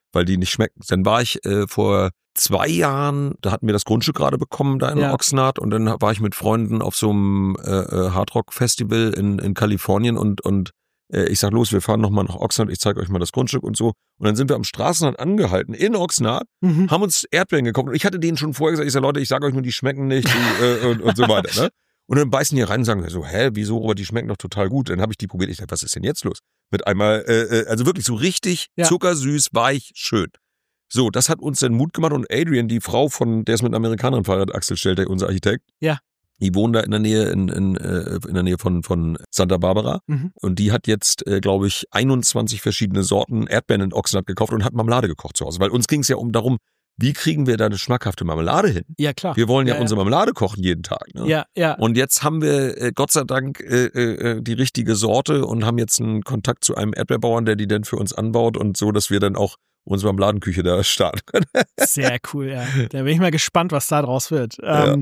weil die nicht schmecken. Dann war ich vor 2 Jahren, da hatten wir das Grundstück gerade bekommen da in Oxnard und dann war ich mit Freunden auf so einem Hardrock-Festival in Kalifornien und ich sag, los, wir fahren nochmal nach Oxnard, ich zeige euch mal das Grundstück und so. Und dann sind wir am Straßenrand angehalten, in Oxnard, haben uns Erdbeeren gekauft. Und ich hatte denen schon vorher gesagt, ich sag, Leute, ich sage euch nur, die schmecken nicht und so weiter. Ne? Und dann beißen die rein und sagen so, wieso, aber die schmecken doch total gut. Dann habe ich die probiert, ich dachte, was ist denn jetzt los? Mit einmal, also wirklich so richtig zuckersüß, weich, schön. So, das hat uns dann Mut gemacht und Adrian, die Frau der ist mit einer Amerikanerin verheiratet, Axel Stelter, unser Architekt. Ja. Die wohnen da in der Nähe, in der Nähe von Santa Barbara. Und die hat jetzt, glaube ich, 21 verschiedene Sorten Erdbeeren in Oxnard gekauft und hat Marmelade gekocht zu Hause. Weil uns ging es ja darum, wie kriegen wir da eine schmackhafte Marmelade hin? Ja, klar. Wir wollen ja unsere Marmelade kochen jeden Tag. Ne? Ja, ja. Und jetzt haben wir Gott sei Dank die richtige Sorte und haben jetzt einen Kontakt zu einem Erdbeerbauern, der die dann für uns anbaut und so, dass wir dann auch unsere Marmeladenküche da starten können. Sehr cool, ja. Da bin ich mal gespannt, was da draus wird.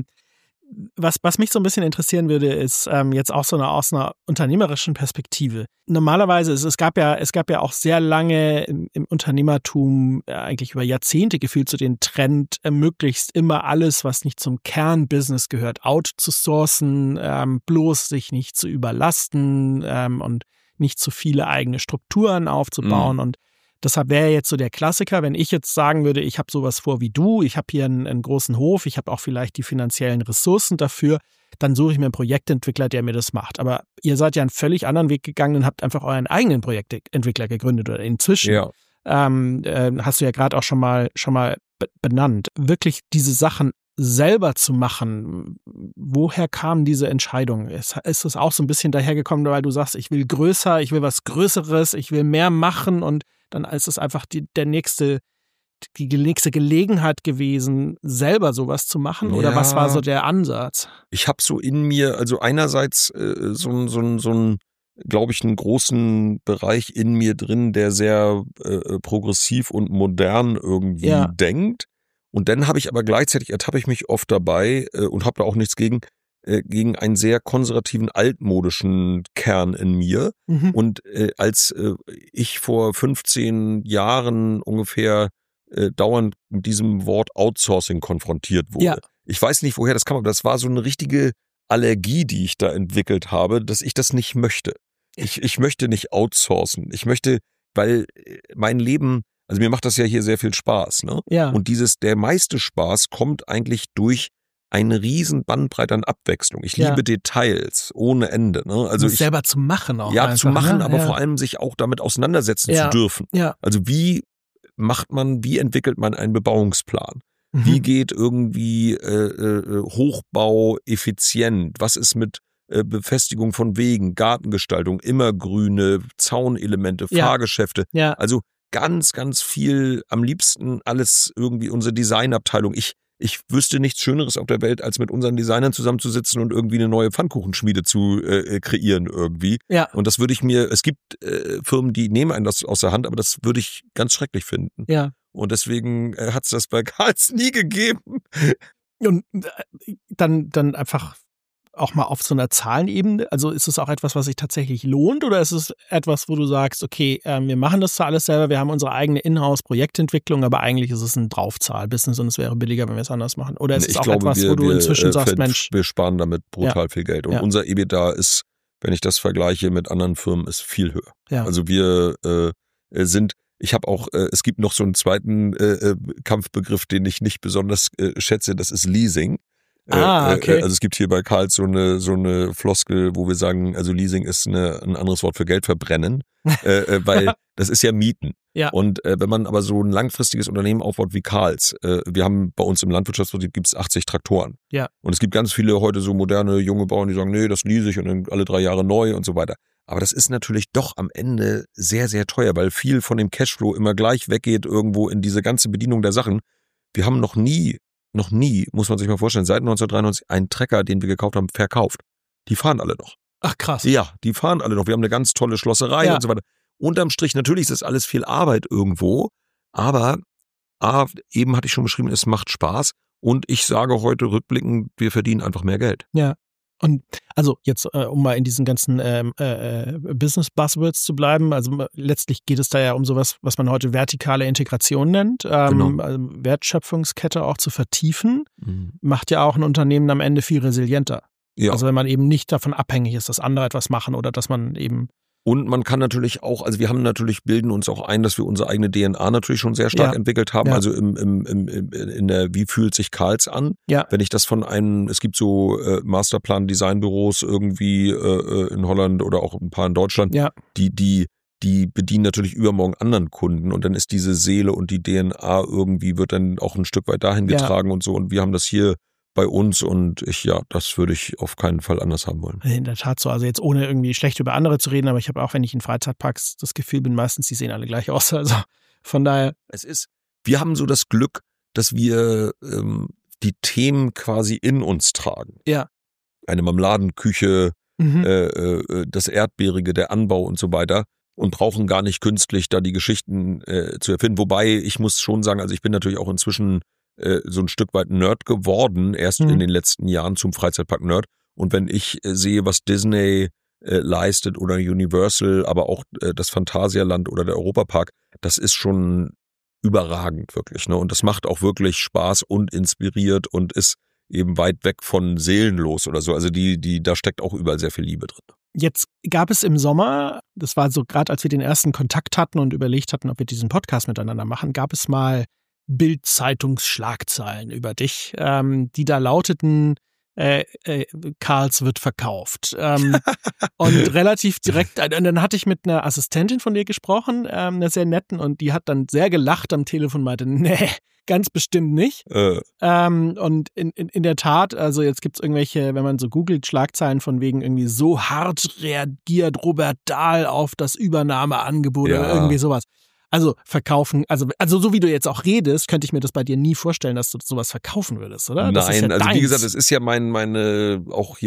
Was mich so ein bisschen interessieren würde, ist jetzt auch so aus einer unternehmerischen Perspektive. Normalerweise, es gab ja auch sehr lange im Unternehmertum, eigentlich über Jahrzehnte gefühlt, so den Trend, möglichst immer alles, was nicht zum Kernbusiness gehört, outzusourcen, bloß sich nicht zu überlasten und nicht zu viele eigene Strukturen aufzubauen. Und deshalb wäre jetzt so der Klassiker, wenn ich jetzt sagen würde, ich habe sowas vor wie du, ich habe hier einen großen Hof, ich habe auch vielleicht die finanziellen Ressourcen dafür, dann suche ich mir einen Projektentwickler, der mir das macht. Aber ihr seid ja einen völlig anderen Weg gegangen und habt einfach euren eigenen Projektentwickler gegründet oder inzwischen. Ja. Hast du ja gerade auch schon mal benannt. Wirklich diese Sachen selber zu machen, woher kam diese Entscheidung? Ist es auch so ein bisschen dahergekommen, weil du sagst, ich will größer, ich will was Größeres, ich will mehr machen und dann ist es einfach die nächste Gelegenheit gewesen, selber sowas zu machen? Oder was war so der Ansatz? Ich habe so in mir, also einerseits so ein glaube ich, einen großen Bereich in mir drin, der sehr progressiv und modern irgendwie denkt. Und dann habe ich aber gleichzeitig, ertappe ich mich oft dabei und habe da auch nichts gegen einen sehr konservativen, altmodischen Kern in mir. Und als ich vor 15 Jahren ungefähr dauernd mit diesem Wort Outsourcing konfrontiert wurde. Ich weiß nicht, woher das kam, aber das war so eine richtige Allergie, die ich da entwickelt habe, dass ich das nicht möchte. Ich möchte nicht outsourcen. Ich möchte, weil mein Leben, also mir macht das ja hier sehr viel Spaß, ne? Ja. Und der meiste Spaß kommt eigentlich durch eine riesen Bandbreite an Abwechslung. Ich liebe Details ohne Ende, ne? Also selber zu machen auch. Ja, einfach, zu machen, ne? aber vor allem sich auch damit auseinandersetzen zu dürfen. Ja. Also wie entwickelt man einen Bebauungsplan? Wie geht irgendwie Hochbau effizient? Was ist mit Befestigung von Wegen, Gartengestaltung, immergrüne, Zaunelemente, Fahrgeschäfte? Ja. Also ganz, ganz viel, am liebsten alles irgendwie unsere Designabteilung. Ich wüsste nichts Schöneres auf der Welt, als mit unseren Designern zusammenzusitzen und irgendwie eine neue Pfannkuchenschmiede zu kreieren irgendwie. Ja. Und das würde ich es gibt Firmen, die nehmen einen das aus der Hand, aber das würde ich ganz schrecklich finden. Ja. Und deswegen hat es das bei Karls nie gegeben. Und dann einfach auch mal auf so einer Zahlenebene? Also ist es auch etwas, was sich tatsächlich lohnt oder ist es etwas, wo du sagst, okay, wir machen das zwar alles selber, wir haben unsere eigene Inhouse-Projektentwicklung, aber eigentlich ist es ein Draufzahl-Business und es wäre billiger, wenn wir es anders machen? Oder ist es auch etwas, wo du inzwischen sagst, Mensch, wir sparen damit brutal viel Geld und unser EBITDA ist, wenn ich das vergleiche mit anderen Firmen, ist viel höher. Ja. Also wir ich habe auch, es gibt noch so einen zweiten Kampfbegriff, den ich nicht besonders schätze, das ist Leasing. Okay. Also es gibt hier bei Karl so eine Floskel, wo wir sagen, also Leasing ist ein anderes Wort für Geld verbrennen, weil das ist ja Mieten. Ja. Und wenn man aber so ein langfristiges Unternehmen aufbaut wie Karls, wir haben bei uns im Landwirtschaftsbetrieb gibt's 80 Traktoren. Ja. Und es gibt ganz viele heute so moderne junge Bauern, die sagen, nee, das lease ich und dann alle 3 Jahre neu und so weiter. Aber das ist natürlich doch am Ende sehr, sehr teuer, weil viel von dem Cashflow immer gleich weggeht irgendwo in diese ganze Bedienung der Sachen. Wir haben noch nie, muss man sich mal vorstellen, seit 1993 einen Trecker, den wir gekauft haben, verkauft. Die fahren alle noch. Ach krass. Ja, die fahren alle noch. Wir haben eine ganz tolle Schlosserei und so weiter. Unterm Strich, natürlich ist das alles viel Arbeit irgendwo, aber eben hatte ich schon beschrieben, es macht Spaß und ich sage heute rückblickend, wir verdienen einfach mehr Geld. Ja. Und also jetzt, um mal in diesen ganzen Business-Buzzwords zu bleiben, also letztlich geht es da ja um sowas, was man heute vertikale Integration nennt, Genau. also Wertschöpfungskette auch zu vertiefen, macht ja auch ein Unternehmen am Ende viel resilienter. Ja. Also wenn man eben nicht davon abhängig ist, dass andere etwas machen oder dass man eben... Und man kann natürlich auch, also wir haben natürlich, bilden uns auch ein, dass wir unsere eigene DNA natürlich schon sehr stark entwickelt haben. Ja. Also in der, wie fühlt sich Carl's an? Ja. Wenn ich das es gibt so Masterplan-Designbüros irgendwie in Holland oder auch ein paar in Deutschland, die bedienen natürlich übermorgen anderen Kunden und dann ist diese Seele und die DNA irgendwie wird dann auch ein Stück weit dahin getragen und so. Und wir haben das hier bei uns und das würde ich auf keinen Fall anders haben wollen. In der Tat so, also jetzt ohne irgendwie schlecht über andere zu reden, aber ich habe auch, wenn ich in Freizeitparks das Gefühl bin, meistens, die sehen alle gleich aus, also von daher. Wir haben so das Glück, dass wir die Themen quasi in uns tragen. Ja. Eine Marmeladenküche, das Erdbeerige, der Anbau und so weiter und brauchen gar nicht künstlich da die Geschichten zu erfinden. Wobei, ich muss schon sagen, also ich bin natürlich auch inzwischen so ein Stück weit Nerd geworden, erst in den letzten Jahren zum Freizeitpark-Nerd. Und wenn ich sehe, was Disney leistet oder Universal, aber auch das Phantasialand oder der Europapark, das ist schon überragend wirklich. Ne? Und das macht auch wirklich Spaß und inspiriert und ist eben weit weg von seelenlos oder so. Also da steckt auch überall sehr viel Liebe drin. Jetzt gab es im Sommer, das war so gerade, als wir den ersten Kontakt hatten und überlegt hatten, ob wir diesen Podcast miteinander machen, gab es mal Bild-Zeitungsschlagzeilen über dich, die da lauteten, Carl's wird verkauft. Und relativ direkt, und dann hatte ich mit einer Assistentin von dir gesprochen, einer sehr netten, und die hat dann sehr gelacht am Telefon und meinte, nee, ganz bestimmt nicht. Und in der Tat, also jetzt gibt's irgendwelche, wenn man so googelt, Schlagzeilen von wegen irgendwie so hart reagiert Robert Dahl auf das Übernahmeangebot oder irgendwie sowas. Also verkaufen, also so wie du jetzt auch redest, könnte ich mir das bei dir nie vorstellen, dass du sowas verkaufen würdest, oder? Das Nein, ist ja also deins. wie gesagt, es ist ja meine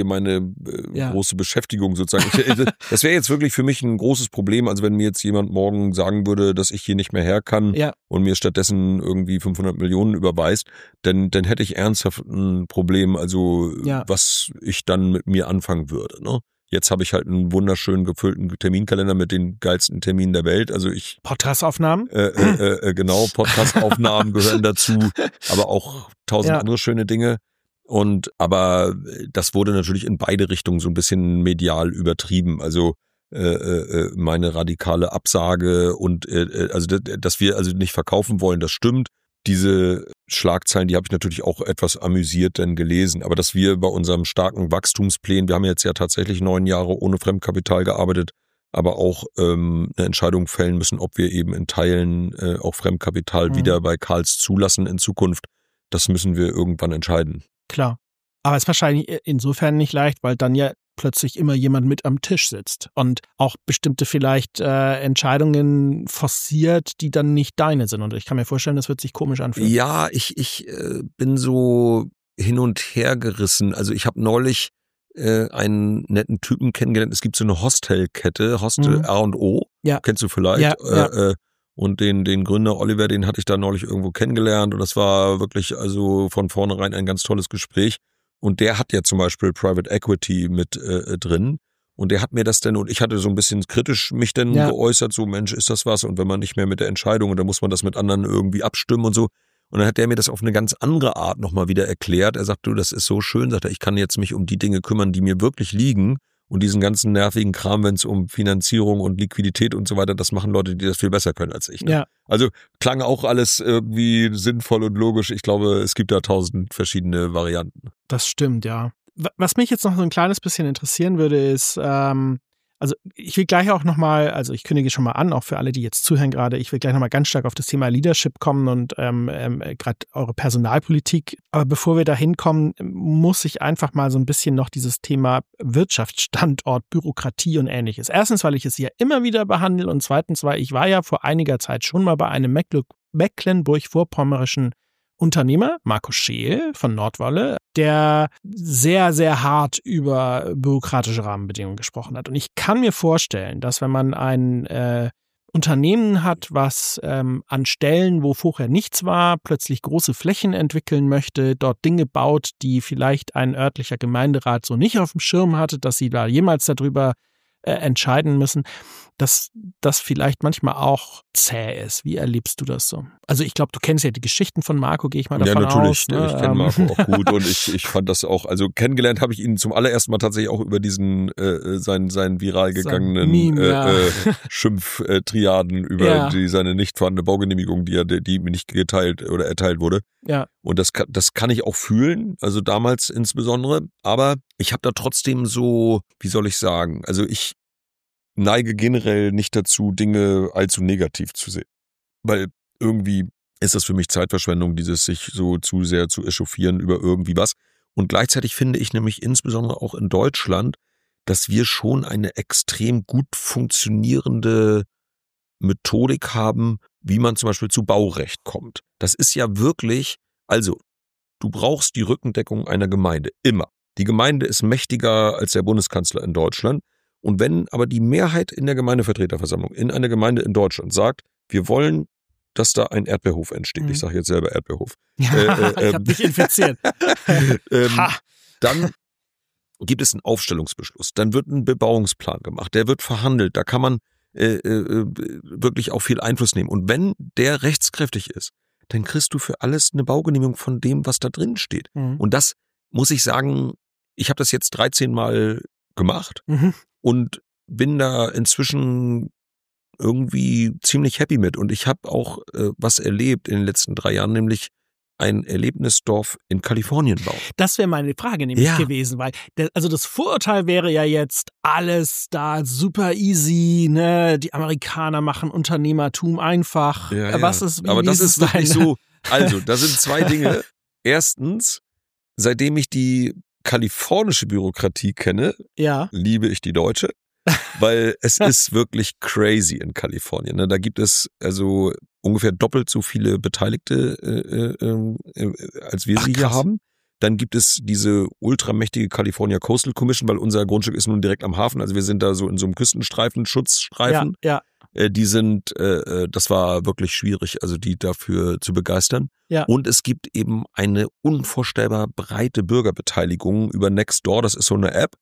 große Beschäftigung sozusagen. Das wäre jetzt wirklich für mich ein großes Problem, also wenn mir jetzt jemand morgen sagen würde, dass ich hier nicht mehr her kann und mir stattdessen irgendwie 500 Millionen überweist, dann hätte ich ernsthaft ein Problem, also was ich dann mit mir anfangen würde, ne? Jetzt habe ich halt einen wunderschön gefüllten Terminkalender mit den geilsten Terminen der Welt. Also Podcast-Aufnahmen? Genau, Podcast-Aufnahmen gehören dazu, aber auch 1000 andere schöne Dinge. Aber das wurde natürlich in beide Richtungen so ein bisschen medial übertrieben. Also meine radikale Absage und also dass wir also nicht verkaufen wollen, das stimmt. Diese Schlagzeilen, die habe ich natürlich auch etwas amüsiert dann gelesen. Aber dass wir bei unserem starken Wachstumsplan, wir haben jetzt ja tatsächlich 9 Jahre ohne Fremdkapital gearbeitet, aber auch eine Entscheidung fällen müssen, ob wir eben in Teilen auch Fremdkapital wieder bei Carl's zulassen in Zukunft. Das müssen wir irgendwann entscheiden. Klar. Aber es ist wahrscheinlich insofern nicht leicht, weil dann ja plötzlich immer jemand mit am Tisch sitzt und auch bestimmte vielleicht Entscheidungen forciert, die dann nicht deine sind. Und ich kann mir vorstellen, das wird sich komisch anfühlen. Ja, ich bin so hin und her gerissen. Also ich habe neulich einen netten Typen kennengelernt. Es gibt so eine Hostelkette, Hostel R&O. Ja. Kennst du vielleicht? Ja. Und den Gründer Oliver, den hatte ich da neulich irgendwo kennengelernt. Und das war wirklich also von vornherein ein ganz tolles Gespräch. Und der hat ja zum Beispiel Private Equity mit drin. Und der hat mir das denn, und ich hatte so ein bisschen kritisch mich dann geäußert, so Mensch, ist das was? Und wenn man nicht mehr mit der Entscheidung, und dann muss man das mit anderen irgendwie abstimmen und so. Und dann hat der mir das auf eine ganz andere Art nochmal wieder erklärt. Er sagt, du, das ist so schön, sagt er, ich kann jetzt mich um die Dinge kümmern, die mir wirklich liegen. Und diesen ganzen nervigen Kram, wenn es um Finanzierung und Liquidität und so weiter, das machen Leute, die das viel besser können als ich. Ne? Ja. Also klang auch alles irgendwie sinnvoll und logisch. Ich glaube, es gibt da 1000 verschiedene Varianten. Das stimmt, ja. Was mich jetzt noch so ein kleines bisschen interessieren würde, ist, also ich will gleich auch nochmal, also ich kündige schon mal an, auch für alle, die jetzt zuhören gerade, ich will gleich nochmal ganz stark auf das Thema Leadership kommen und gerade eure Personalpolitik. Aber bevor wir da hinkommen, muss ich einfach mal so ein bisschen noch dieses Thema Wirtschaftsstandort, Bürokratie und Ähnliches. Erstens, weil ich es hier immer wieder behandle, und zweitens, weil ich war ja vor einiger Zeit schon mal bei einem mecklenburg-vorpommerischen Unternehmer, Markus Scheel von Nordwolle, der sehr, sehr hart über bürokratische Rahmenbedingungen gesprochen hat. Und ich kann mir vorstellen, dass wenn man ein Unternehmen hat, was an Stellen, wo vorher nichts war, plötzlich große Flächen entwickeln möchte, dort Dinge baut, die vielleicht ein örtlicher Gemeinderat so nicht auf dem Schirm hatte, dass sie da jemals darüber entscheiden müssen, dass das vielleicht manchmal auch zäh ist. Wie erlebst du das so? Also ich glaube, du kennst ja die Geschichten von Marco, gehe ich mal davon aus. Ja, natürlich. Ich kenne Marco auch gut und ich fand das auch, also kennengelernt habe ich ihn zum allerersten Mal tatsächlich auch über diesen seinen viral gegangenen Schimpftriaden über seine nicht vorhandene Baugenehmigung, die mir nicht erteilt wurde. Ja. Und das kann ich auch fühlen, also damals insbesondere, aber ich habe da trotzdem so, wie soll ich sagen, also ich neige generell nicht dazu, Dinge allzu negativ zu sehen. Weil irgendwie ist das für mich Zeitverschwendung, dieses sich so zu sehr zu echauffieren über irgendwie was. Und gleichzeitig finde ich nämlich insbesondere auch in Deutschland, dass wir schon eine extrem gut funktionierende Methodik haben, wie man zum Beispiel zu Baurecht kommt. Das ist ja wirklich, also du brauchst die Rückendeckung einer Gemeinde, immer. Die Gemeinde ist mächtiger als der Bundeskanzler in Deutschland. Und wenn aber die Mehrheit in der Gemeindevertreterversammlung in einer Gemeinde in Deutschland sagt, wir wollen, dass da ein Erdbeerhof entsteht, ich sage jetzt selber Erdbeerhof. Ja, ich habe mich infiziert. Dann gibt es einen Aufstellungsbeschluss, dann wird ein Bebauungsplan gemacht, der wird verhandelt, da kann man wirklich auch viel Einfluss nehmen. Und wenn der rechtskräftig ist, dann kriegst du für alles eine Baugenehmigung von dem, was da drin steht. Und das muss ich sagen, ich habe das jetzt 13 Mal gemacht und bin da inzwischen irgendwie ziemlich happy mit. Und ich habe auch was erlebt in den letzten 3 Jahren, nämlich ein Erlebnisdorf in Kalifornien bauen. Das wäre meine Frage nämlich gewesen, weil das Vorurteil wäre ja jetzt alles da super easy, ne? Die Amerikaner machen Unternehmertum einfach. Was ist, wie aber das ist wirklich so. Also, da sind 2 Dinge. Erstens, seitdem ich die kalifornische Bürokratie kenne, liebe ich die deutsche, weil es ist wirklich crazy in Kalifornien. Ne? Da gibt es also ungefähr doppelt so viele Beteiligte, als wir sie hier haben. Dann gibt es diese ultramächtige California Coastal Commission, weil unser Grundstück ist nun direkt am Hafen. Also wir sind da so in so einem Küstenstreifen, Schutzstreifen. Ja. Die sind, das war wirklich schwierig, also die dafür zu begeistern. Ja. Und es gibt eben eine unvorstellbar breite Bürgerbeteiligung über Nextdoor. Das ist so eine App,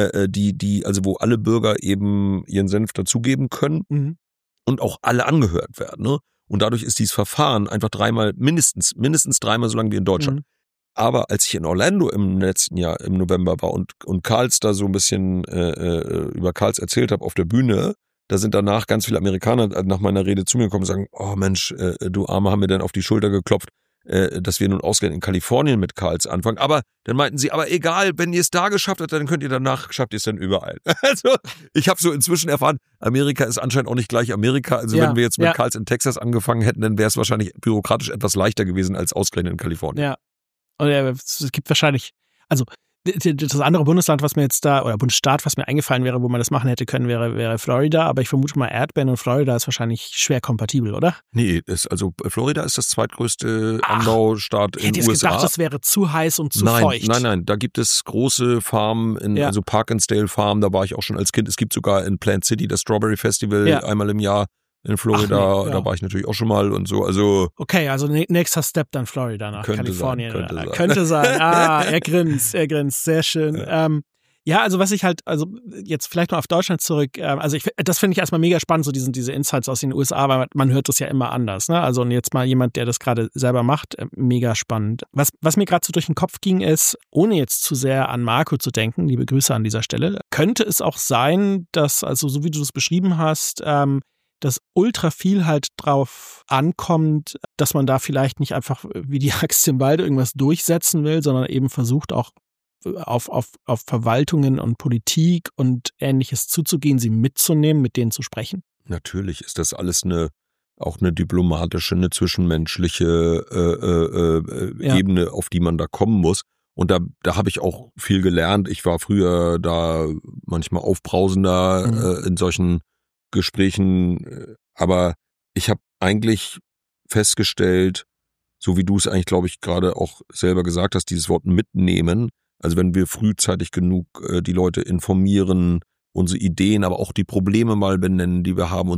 also wo alle Bürger eben ihren Senf dazugeben können und auch alle angehört werden. Ne? Und dadurch ist dieses Verfahren einfach mindestens 3-mal so lang wie in Deutschland. Aber als ich in Orlando im letzten Jahr im November war und Karls da so ein bisschen über Karls erzählt habe auf der Bühne, da sind danach ganz viele Amerikaner nach meiner Rede zu mir gekommen und sagen, oh Mensch, du Arme, haben mir dann auf die Schulter geklopft, dass wir nun ausgerechnet in Kalifornien mit Karls anfangen. Aber dann meinten sie, aber egal, wenn ihr es da geschafft habt, dann könnt ihr danach, schafft ihr es dann überall. Also ich habe so inzwischen erfahren, Amerika ist anscheinend auch nicht gleich Amerika. Also wenn wir jetzt mit Karls in Texas angefangen hätten, dann wäre es wahrscheinlich bürokratisch etwas leichter gewesen als ausgerechnet in Kalifornien. Ja, und es gibt wahrscheinlich, also das andere Bundesland, was mir jetzt da, oder Bundesstaat, was mir eingefallen wäre, wo man das machen hätte können, wäre Florida. Aber ich vermute mal, Erdbeeren und Florida ist wahrscheinlich schwer kompatibel, oder? Nee, Florida ist das zweitgrößte Anbaustaat in den USA. Ich hätte gedacht, das wäre zu heiß und zu feucht. Nein, da gibt es große Farmen, also Parkensdale Farm, da war ich auch schon als Kind. Es gibt sogar in Plant City das Strawberry Festival einmal im Jahr. In Florida, da war ich natürlich auch schon mal und so. Also okay, also nächster Step dann Florida nach Kalifornien. Könnte sein. Er grinst, sehr schön. Also was ich halt, also jetzt vielleicht mal auf Deutschland zurück, das finde ich erstmal mega spannend, so diese Insights aus den USA, weil man hört das ja immer anders, ne? Also und jetzt mal jemand, der das gerade selber macht, mega spannend. Was mir gerade so durch den Kopf ging, ist, ohne jetzt zu sehr an Marco zu denken, liebe Grüße an dieser Stelle, könnte es auch sein, dass, also so wie du es beschrieben hast, dass ultra viel halt drauf ankommt, dass man da vielleicht nicht einfach wie die Axt im Wald irgendwas durchsetzen will, sondern eben versucht auch auf Verwaltungen und Politik und Ähnliches zuzugehen, sie mitzunehmen, mit denen zu sprechen? Natürlich ist das alles auch eine diplomatische, eine zwischenmenschliche Ebene, auf die man da kommen muss. Und da habe ich auch viel gelernt. Ich war früher da manchmal aufbrausender in solchen Gesprächen, aber ich habe eigentlich festgestellt, so wie du es eigentlich, glaube ich, gerade auch selber gesagt hast, dieses Wort mitnehmen, also wenn wir frühzeitig genug die Leute informieren, unsere Ideen, aber auch die Probleme mal benennen, die wir haben und so,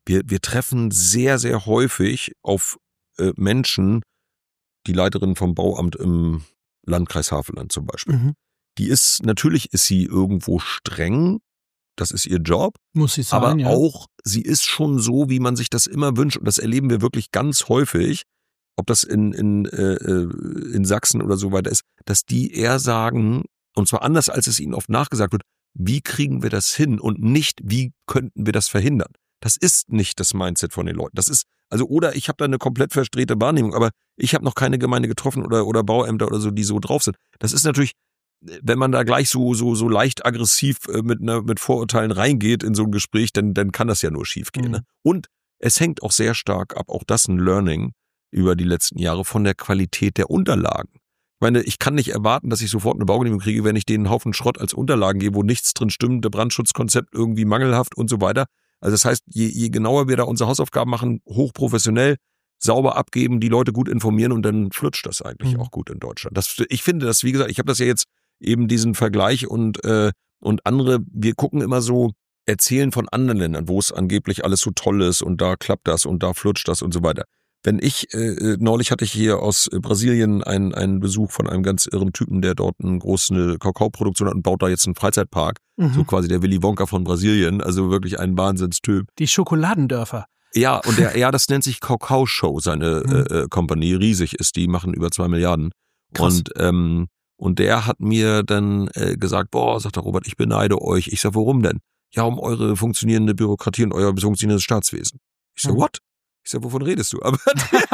wir treffen sehr, sehr häufig auf Menschen, die Leiterin vom Bauamt im Landkreis Havelland zum Beispiel. Natürlich ist sie irgendwo streng, das ist ihr Job. Muss sie sein, aber ja. auch, sie ist schon so, wie man sich das immer wünscht. Und das erleben wir wirklich ganz häufig, ob das in Sachsen oder so weiter ist, dass die eher sagen, und zwar anders, als es ihnen oft nachgesagt wird, wie kriegen wir das hin und nicht, wie könnten wir das verhindern. Das ist nicht das Mindset von den Leuten. Das ist, oder ich habe da eine komplett verstrebte Wahrnehmung, aber ich habe noch keine Gemeinde getroffen oder Bauämter oder so, die so drauf sind. Das ist natürlich, wenn man da gleich so leicht aggressiv mit Vorurteilen reingeht in so ein Gespräch, dann kann das ja nur schief gehen. Ne? Und es hängt auch sehr stark ab, auch das ein Learning über die letzten Jahre, von der Qualität der Unterlagen. Ich meine, ich kann nicht erwarten, dass ich sofort eine Baugenehmigung kriege, wenn ich denen einen Haufen Schrott als Unterlagen gebe, wo nichts drin stimmt, der Brandschutzkonzept irgendwie mangelhaft und so weiter. Also das heißt, je genauer wir da unsere Hausaufgaben machen, hochprofessionell, sauber abgeben, die Leute gut informieren und dann flutscht das eigentlich auch gut in Deutschland. Ich finde das, wie gesagt, ich habe das ja jetzt eben diesen Vergleich und andere, wir gucken immer so, erzählen von anderen Ländern, wo es angeblich alles so toll ist und da klappt das und da flutscht das und so weiter. Neulich hatte ich hier aus Brasilien einen Besuch von einem ganz irren Typen, der dort eine große Kakaoproduktion hat und baut da jetzt einen Freizeitpark. So quasi der Willy Wonka von Brasilien, also wirklich ein Wahnsinnstyp. Die Schokoladendörfer. Ja, und das nennt sich Kakao Show, seine Company, riesig ist, die machen über 2 Milliarden. Krass. Und der hat mir dann gesagt, sagt der Robert, ich beneide euch. Ich sag, warum denn? Ja, um eure funktionierende Bürokratie und euer funktionierendes Staatswesen. Ich sag, what? Ich sag, wovon redest du? Aber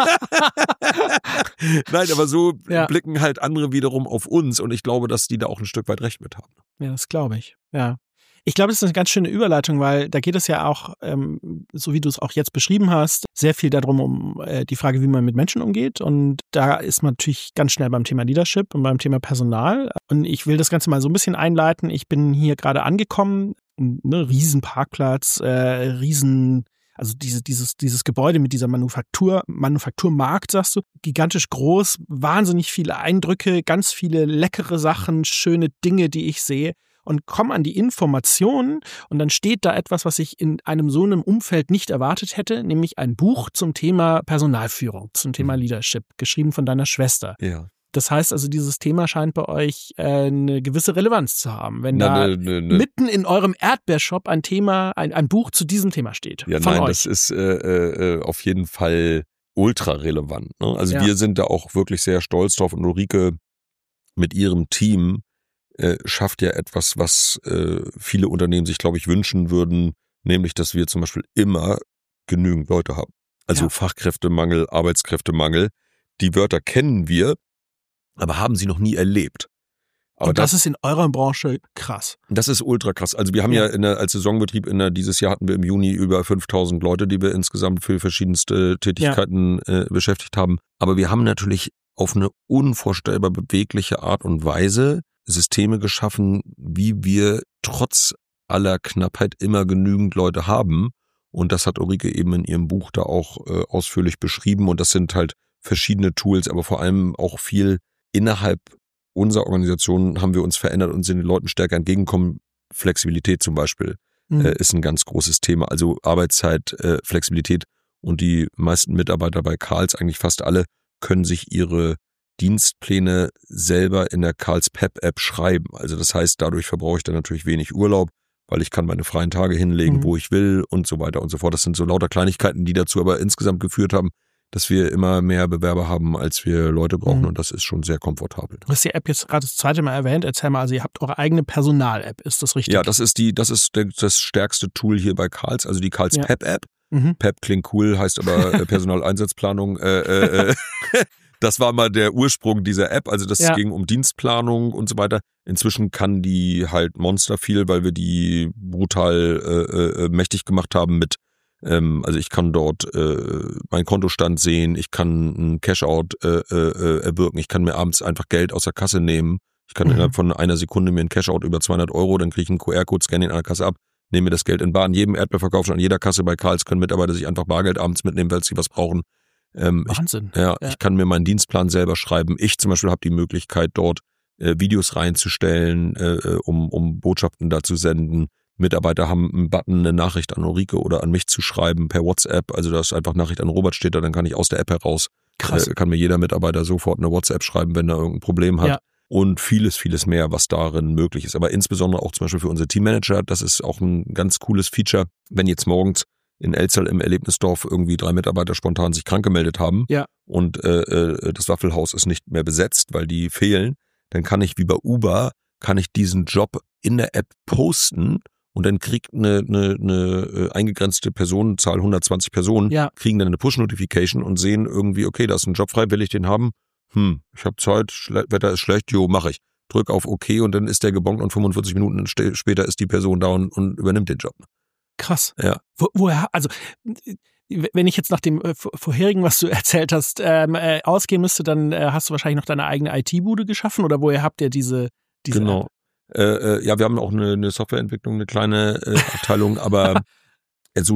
nein, aber so blicken halt andere wiederum auf uns und ich glaube, dass die da auch ein Stück weit recht mit haben. Ja, das glaube ich. Ja. Ich glaube, das ist eine ganz schöne Überleitung, weil da geht es ja auch, so wie du es auch jetzt beschrieben hast, sehr viel darum, um die Frage, wie man mit Menschen umgeht. Und da ist man natürlich ganz schnell beim Thema Leadership und beim Thema Personal. Und ich will das Ganze mal so ein bisschen einleiten. Ich bin hier gerade angekommen, ne, Riesenparkplatz, also dieses Gebäude mit dieser Manufakturmarkt, sagst du, gigantisch groß, wahnsinnig viele Eindrücke, ganz viele leckere Sachen, schöne Dinge, die ich sehe. Und komme an die Informationen und dann steht da etwas, was ich in so einem Umfeld nicht erwartet hätte, nämlich ein Buch zum Thema Personalführung, zum Thema Leadership, geschrieben von deiner Schwester. Ja. Das heißt also, dieses Thema scheint bei euch eine gewisse Relevanz zu haben, wenn mitten in eurem Erdbeershop ein Buch zu diesem Thema steht. Ja, nein, das ist auf jeden Fall ultra relevant. Ne? Also wir sind da auch wirklich sehr stolz drauf und Ulrike mit ihrem Team schafft ja etwas, was viele Unternehmen sich, glaube ich, wünschen würden, nämlich, dass wir zum Beispiel immer genügend Leute haben. Also Fachkräftemangel, Arbeitskräftemangel. Die Wörter kennen wir, aber haben sie noch nie erlebt. Aber und das ist in eurer Branche krass. Das ist ultra krass. Also wir haben ja als Saisonbetrieb dieses Jahr hatten wir im Juni über 5.000 Leute, die wir insgesamt für verschiedenste Tätigkeiten beschäftigt haben. Aber wir haben natürlich auf eine unvorstellbar bewegliche Art und Weise Systeme geschaffen, wie wir trotz aller Knappheit immer genügend Leute haben. Und das hat Ulrike eben in ihrem Buch da auch ausführlich beschrieben. Und das sind halt verschiedene Tools, aber vor allem auch viel innerhalb unserer Organisation haben wir uns verändert und sind den Leuten stärker entgegengekommen. Flexibilität zum Beispiel ist ein ganz großes Thema. Also Arbeitszeit, Flexibilität. Und die meisten Mitarbeiter bei Karls, eigentlich fast alle, können sich ihre Dienstpläne selber in der Karls Pep-App schreiben. Also das heißt, dadurch verbrauche ich dann natürlich wenig Urlaub, weil ich kann meine freien Tage hinlegen, wo ich will und so weiter und so fort. Das sind so lauter Kleinigkeiten, die dazu aber insgesamt geführt haben, dass wir immer mehr Bewerber haben, als wir Leute brauchen und das ist schon sehr komfortabel. Du hast die App jetzt gerade das zweite Mal erwähnt. Erzähl mal, also ihr habt eure eigene Personal-App, ist das richtig? Ja, das ist das stärkste Tool hier bei Karls, also die Karls Pep-App. Pep klingt cool, heißt aber Personaleinsatzplanung. Das war mal der Ursprung dieser App, also das ging um Dienstplanung und so weiter. Inzwischen kann die halt monster viel, weil wir die brutal mächtig gemacht haben mit, also ich kann dort meinen Kontostand sehen, ich kann einen Cashout erwirken, ich kann mir abends einfach Geld aus der Kasse nehmen, ich kann innerhalb von einer Sekunde mir einen Cashout über 200 €, dann kriege ich einen QR-Code, scanne ihn an der Kasse ab, nehme mir das Geld in bar. An jedem Erdbeerverkauf, an jeder Kasse bei Karls können Mitarbeiter sich einfach Bargeld abends mitnehmen, weil sie was brauchen. Wahnsinn. Ich kann mir meinen Dienstplan selber schreiben. Ich zum Beispiel habe die Möglichkeit, dort Videos reinzustellen, um Botschaften da zu senden, Mitarbeiter haben einen Button, eine Nachricht an Ulrike oder an mich zu schreiben per WhatsApp. Also da ist einfach Nachricht an Robert steht da, dann kann ich aus der App heraus, kann mir jeder Mitarbeiter sofort eine WhatsApp schreiben, wenn er irgendein Problem hat. Ja. Und vieles, vieles mehr, was darin möglich ist. Aber insbesondere auch zum Beispiel für unsere Teammanager, das ist auch ein ganz cooles Feature, wenn jetzt morgens in Elztal im Erlebnisdorf irgendwie 3 Mitarbeiter spontan sich krank gemeldet haben und das Waffelhaus ist nicht mehr besetzt, weil die fehlen, dann kann ich wie bei Uber, diesen Job in der App posten und dann kriegt eine eingegrenzte Personenzahl, 120 Personen, kriegen dann eine Push-Notification und sehen irgendwie, okay, da ist ein Job frei, will ich den haben? Ich habe Zeit, Wetter ist schlecht, mach ich. Drück auf OK und dann ist der gebongt und 45 Minuten später ist die Person da und übernimmt den Job. Krass. Ja. Woher, also wenn ich jetzt nach dem vorherigen, was du erzählt hast, ausgehen müsste, dann hast du wahrscheinlich noch deine eigene IT-Bude geschaffen oder woher habt ihr diese Genau. Ja, wir haben auch eine Softwareentwicklung, eine kleine Abteilung, aber also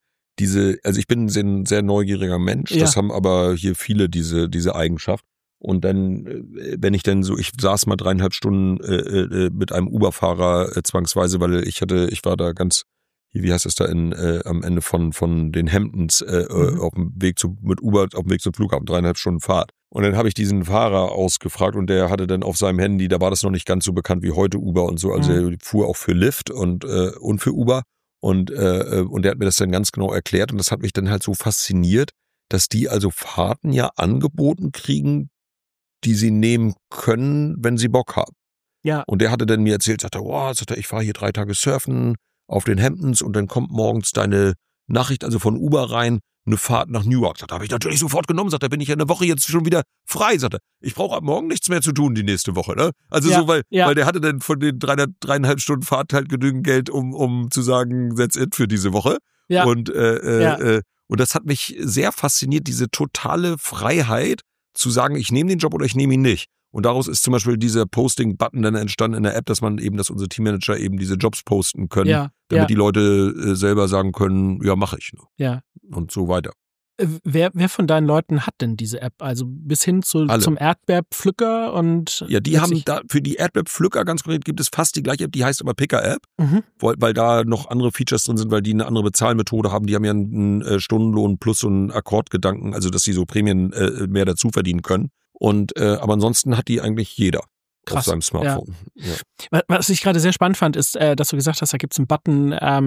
also ich bin ein sehr neugieriger Mensch, das haben aber hier viele diese Eigenschaft. Und dann, wenn ich dann so, ich saß mal 3,5 Stunden mit einem Uber-Fahrer zwangsweise, weil ich war da ganz, wie heißt es da am Ende von den Hamptons auf dem Weg mit Uber auf dem Weg zum Flughafen, 3,5 Stunden Fahrt. Und dann habe ich diesen Fahrer ausgefragt und der hatte dann auf seinem Handy, da war das noch nicht ganz so bekannt wie heute Uber und so, also er fuhr auch für Lyft und für Uber und der hat mir das dann ganz genau erklärt und das hat mich dann halt so fasziniert, dass die also Fahrten ja angeboten kriegen, die sie nehmen können, wenn sie Bock haben. Ja. Und der hatte dann mir erzählt, sagte, ich war hier 3 Tage surfen auf den Hamptons und dann kommt morgens deine Nachricht also von Uber rein, eine Fahrt nach Newark. Sagt, habe ich natürlich sofort genommen. Sagt, da bin ich ja eine Woche jetzt schon wieder frei. Sagt er, ich brauche ab morgen nichts mehr zu tun die nächste Woche. Ne? Also weil der hatte dann von den 3,5 Stunden Fahrt halt genügend Geld, um zu sagen, that's it für diese Woche. Ja. Und das hat mich sehr fasziniert, diese totale Freiheit, zu sagen, ich nehme den Job oder ich nehme ihn nicht. Und daraus ist zum Beispiel dieser Posting-Button dann entstanden in der App, dass unsere Teammanager eben diese Jobs posten können, damit die Leute selber sagen können, ja, mache ich. Ne? Ja. Und so weiter. Wer von deinen Leuten hat denn diese App? Also bis hin zum Erdbeerpflücker und... Ja, die haben da, für die Erdbeerpflücker ganz konkret gibt es fast die gleiche App, die heißt aber Picker-App, weil da noch andere Features drin sind, weil die eine andere Bezahlmethode haben. Die haben ja einen Stundenlohn plus so einen Akkordgedanken, also dass sie so Prämien mehr dazu verdienen können. Und aber ansonsten hat die eigentlich jeder. Krass, auf seinem Smartphone. Ja. Was ich gerade sehr spannend fand, ist, dass du gesagt hast, da gibt es einen Button,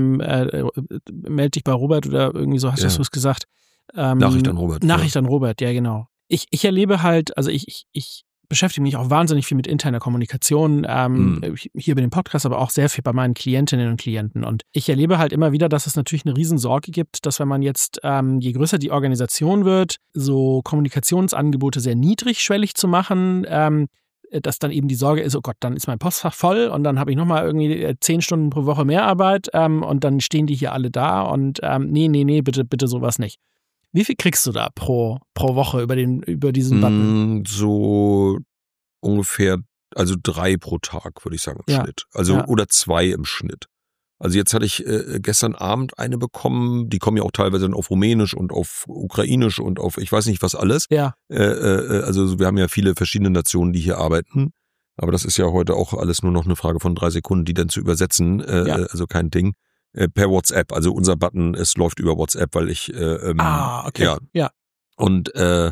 melde dich bei Robert oder irgendwie so hast du es gesagt. Nachricht an Robert. Nachricht an Robert, ja genau. Ich erlebe halt, also ich beschäftige mich auch wahnsinnig viel mit interner Kommunikation, hier bei dem Podcast, aber auch sehr viel bei meinen Klientinnen und Klienten. Und ich erlebe halt immer wieder, dass es natürlich eine Riesensorge gibt, dass wenn man jetzt, je größer die Organisation wird, so Kommunikationsangebote sehr niedrigschwellig zu machen, dass dann eben die Sorge ist, oh Gott, dann ist mein Postfach voll und dann habe ich nochmal irgendwie 10 Stunden pro Woche mehr Arbeit und dann stehen die hier alle da und nee, bitte sowas nicht. Wie viel kriegst du da pro Woche über diesen Button? So ungefähr, also 3 pro Tag, würde ich sagen, im Schnitt. Also oder 2 im Schnitt. Also jetzt hatte ich gestern Abend eine bekommen, die kommen ja auch teilweise dann auf Rumänisch und auf Ukrainisch und auf ich weiß nicht was alles. Ja. Also wir haben ja viele verschiedene Nationen, die hier arbeiten. Aber das ist ja heute auch alles nur noch eine Frage von 3 Sekunden, die dann zu übersetzen. Also kein Ding. Per WhatsApp, also unser Button, es läuft über WhatsApp, weil ich okay. Ja. Und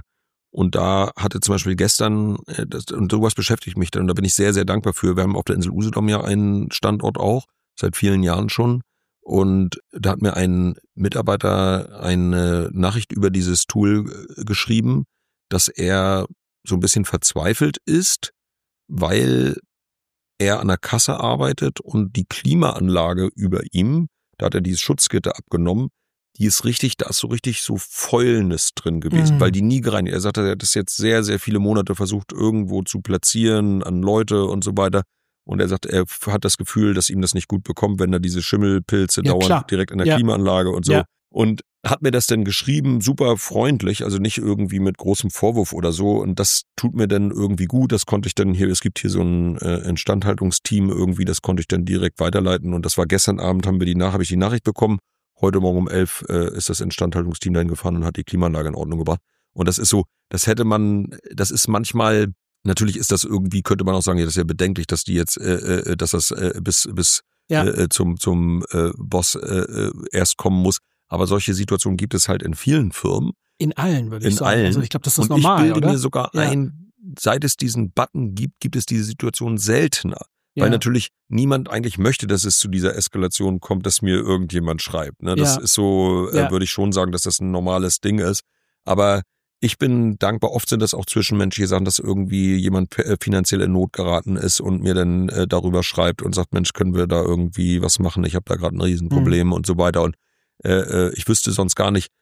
da hatte zum Beispiel gestern, und sowas beschäftigt mich dann, und da bin ich sehr, sehr dankbar für. Wir haben auf der Insel Usedom ja einen Standort auch, seit vielen Jahren schon. Und da hat mir ein Mitarbeiter eine Nachricht über dieses Tool geschrieben, dass er so ein bisschen verzweifelt ist, weil er an der Kasse arbeitet und die Klimaanlage über ihm, da hat er dieses Schutzgitter abgenommen, da ist so richtig so Fäulnis drin gewesen, weil die nie gereinigt. Er sagte, er hat das jetzt sehr, sehr viele Monate versucht, irgendwo zu platzieren an Leute und so weiter. Und er sagt, er hat das Gefühl, dass ihm das nicht gut bekommt, wenn da diese Schimmelpilze dauernd direkt in der Klimaanlage und so. Ja. Und hat mir das dann geschrieben, super freundlich, also nicht irgendwie mit großem Vorwurf oder so. Und das tut mir dann irgendwie gut. Das konnte ich dann es gibt hier so ein Instandhaltungsteam irgendwie, das konnte ich dann direkt weiterleiten. Und das war gestern Abend, habe ich die Nachricht bekommen. Heute Morgen um 11 ist das Instandhaltungsteam dahin gefahren und hat die Klimaanlage in Ordnung gebracht. Und das ist so, das ist manchmal, natürlich ist das irgendwie, könnte man auch sagen, ja, das ist ja bedenklich, dass die jetzt, dass das bis zum Boss erst kommen muss. Aber solche Situationen gibt es halt in vielen Firmen. In allen, würde ich sagen. Allen. Also ich glaube, das ist und normal, ich bilde oder? mir sogar ein, seit es diesen Button gibt es diese Situation seltener. Ja. Weil natürlich niemand eigentlich möchte, dass es zu dieser Eskalation kommt, dass mir irgendjemand schreibt. Ne? Das ist so, würde ich schon sagen, dass das ein normales Ding ist. Aber ich bin dankbar, oft sind das auch zwischenmenschliche Sachen, dass irgendwie jemand finanziell in Not geraten ist und mir dann darüber schreibt und sagt, Mensch, können wir da irgendwie was machen? Ich habe da gerade ein Riesenproblem und so weiter. Und ich wüsste sonst gar nicht,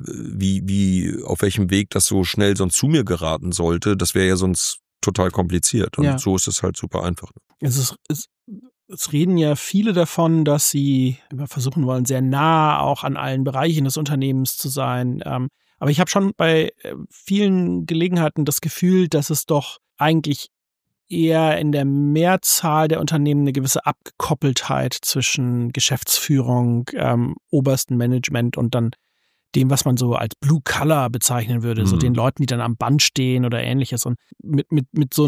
auf welchem Weg das so schnell sonst zu mir geraten sollte. Das wäre ja sonst total kompliziert. Und so ist es halt super einfach. Es reden ja viele davon, dass sie immer versuchen wollen, sehr nah auch an allen Bereichen des Unternehmens zu sein. Aber ich habe schon bei vielen Gelegenheiten das Gefühl, dass es doch eigentlich eher in der Mehrzahl der Unternehmen eine gewisse Abgekoppeltheit zwischen Geschäftsführung, obersten Management und dann dem, was man so als Blue Collar bezeichnen würde, so den Leuten, die dann am Band stehen oder ähnliches. Und mit so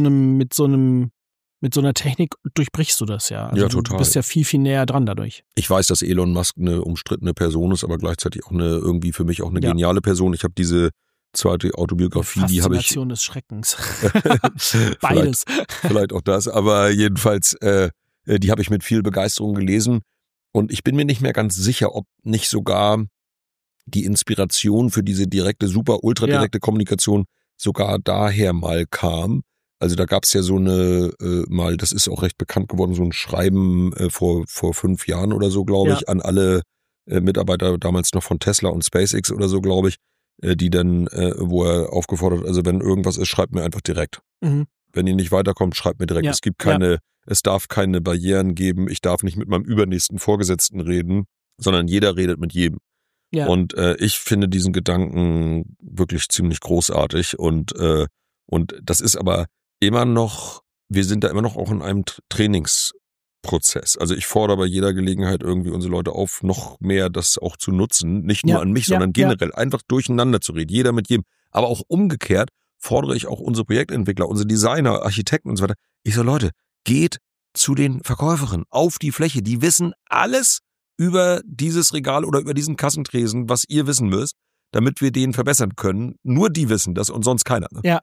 einer Technik durchbrichst du das ja. Also total. Du bist ja viel, viel näher dran dadurch. Ich weiß, dass Elon Musk eine umstrittene Person ist, aber gleichzeitig auch irgendwie für mich auch eine geniale Person. Ich habe diese zweite Autobiografie, die habe ich. Faszination des Schreckens. Beides. Vielleicht auch das, aber jedenfalls, die habe ich mit viel Begeisterung gelesen. Und ich bin mir nicht mehr ganz sicher, ob nicht sogar die Inspiration für diese direkte, super, ultra direkte Kommunikation sogar daher mal kam. Also da gab es ja so eine, das ist auch recht bekannt geworden, so ein Schreiben vor 5 Jahren oder so, glaube ich, an alle Mitarbeiter damals noch von Tesla und SpaceX oder so, glaube ich, die dann, wo er aufgefordert hat, also wenn irgendwas ist, schreibt mir einfach direkt. Mhm. Wenn ihr nicht weiterkommt, schreibt mir direkt. Es gibt es darf keine Barrieren geben, ich darf nicht mit meinem übernächsten Vorgesetzten reden, sondern jeder redet mit jedem. Ja. Und ich finde diesen Gedanken wirklich ziemlich großartig und das ist aber immer noch, wir sind da immer noch auch in einem Trainingsprozess. Also ich fordere bei jeder Gelegenheit irgendwie unsere Leute auf, noch mehr das auch zu nutzen, nicht nur an mich, sondern generell einfach durcheinander zu reden, jeder mit jedem. Aber auch umgekehrt fordere ich auch unsere Projektentwickler, unsere Designer, Architekten und so weiter. Ich sage, Leute, geht zu den Verkäuferinnen auf die Fläche, die wissen alles über dieses Regal oder über diesen Kassentresen, was ihr wissen müsst, damit wir den verbessern können. Nur die wissen das und sonst keiner. Ne? Ja.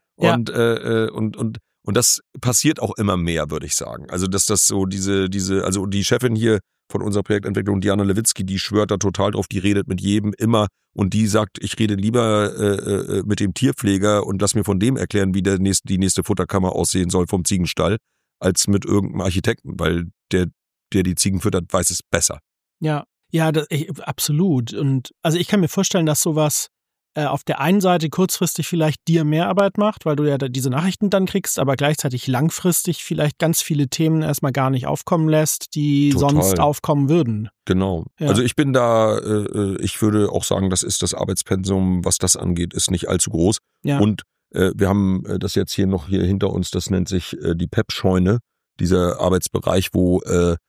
Und das passiert auch immer mehr, würde ich sagen. Also dass das so also die Chefin hier von unserer Projektentwicklung, Diana Lewitzki, die schwört da total drauf, die redet mit jedem immer und die sagt, ich rede lieber mit dem Tierpfleger und lass mir von dem erklären, wie die nächste Futterkammer aussehen soll vom Ziegenstall, als mit irgendeinem Architekten, weil der die Ziegen füttert, weiß es besser. Ja, absolut. Und also ich kann mir vorstellen, dass sowas auf der einen Seite kurzfristig vielleicht dir mehr Arbeit macht, weil du ja diese Nachrichten dann kriegst, aber gleichzeitig langfristig vielleicht ganz viele Themen erstmal gar nicht aufkommen lässt, die sonst aufkommen würden. Genau. Ja. Also ich bin da, ich würde auch sagen, das ist das Arbeitspensum, was das angeht, ist nicht allzu groß. Ja. Und wir haben das jetzt hier hinter uns, das nennt sich die PEP-Scheune, dieser Arbeitsbereich, wo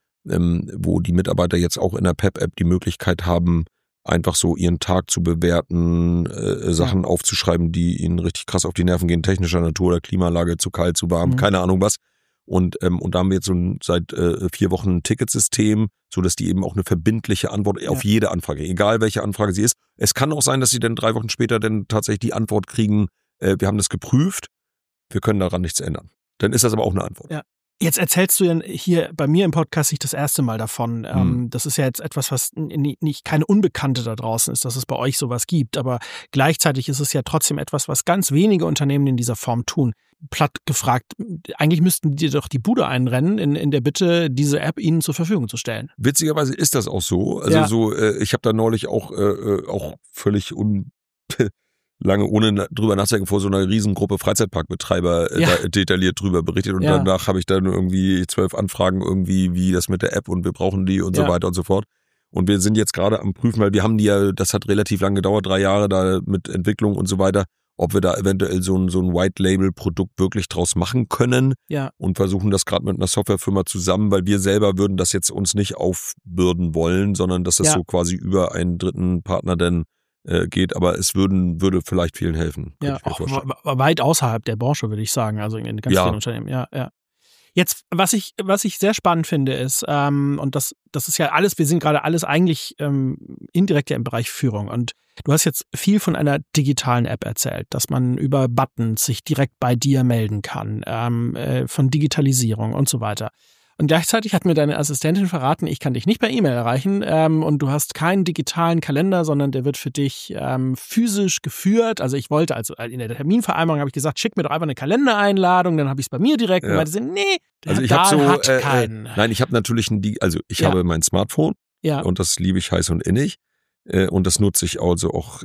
die Mitarbeiter jetzt auch in der PEP-App die Möglichkeit haben, einfach so ihren Tag zu bewerten, Sachen aufzuschreiben, die ihnen richtig krass auf die Nerven gehen, technischer Natur oder Klimaanlage, zu kalt, zu warm, keine Ahnung was. Und da haben wir jetzt seit 4 Wochen ein Ticketsystem, so dass die eben auch eine verbindliche Antwort auf jede Anfrage, egal welche Anfrage sie ist. Es kann auch sein, dass sie dann 3 Wochen später dann tatsächlich die Antwort kriegen, wir haben das geprüft, wir können daran nichts ändern. Dann ist das aber auch eine Antwort. Ja. Jetzt erzählst du ja hier bei mir im Podcast nicht das erste Mal davon. Das ist ja jetzt etwas, was nicht keine Unbekannte da draußen ist, dass es bei euch sowas gibt. Aber gleichzeitig ist es ja trotzdem etwas, was ganz wenige Unternehmen in dieser Form tun. Platt gefragt, eigentlich müssten die doch die Bude einrennen in der Bitte, diese App ihnen zur Verfügung zu stellen. Witzigerweise ist das auch so. Also ich habe da neulich auch völlig lange ohne drüber nachdenken vor so einer Riesengruppe Freizeitparkbetreiber detailliert drüber berichtet und danach habe ich dann irgendwie 12 Anfragen irgendwie, wie das mit der App und wir brauchen die und so weiter und so fort. Und wir sind jetzt gerade am Prüfen, weil wir haben die das hat relativ lang gedauert, 3 Jahre da mit Entwicklung und so weiter, ob wir da eventuell so ein White-Label-Produkt wirklich draus machen können und versuchen das gerade mit einer Softwarefirma zusammen, weil wir selber würden das jetzt uns nicht aufbürden wollen, sondern dass das so quasi über einen dritten Partner dann geht, aber es würde vielleicht vielen helfen. Ja, auch weit außerhalb der Branche, würde ich sagen, also in ganz vielen Unternehmen. Ja. Jetzt, was ich sehr spannend finde, ist, und das ist ja alles, wir sind gerade alles eigentlich indirekt ja im Bereich Führung. Und du hast jetzt viel von einer digitalen App erzählt, dass man über Buttons sich direkt bei dir melden kann, von Digitalisierung und so weiter. Und gleichzeitig hat mir deine Assistentin verraten, ich kann dich nicht per E-Mail erreichen und du hast keinen digitalen Kalender, sondern der wird für dich physisch geführt. Also ich wollte, in der Terminvereinbarung habe ich gesagt, schick mir doch einfach eine Kalendereinladung, dann habe ich es bei mir direkt. Und meinte sie, nee, also ich hat keinen. Nein, ich habe natürlich ich habe mein Smartphone und das liebe ich heiß und innig und das nutze ich also auch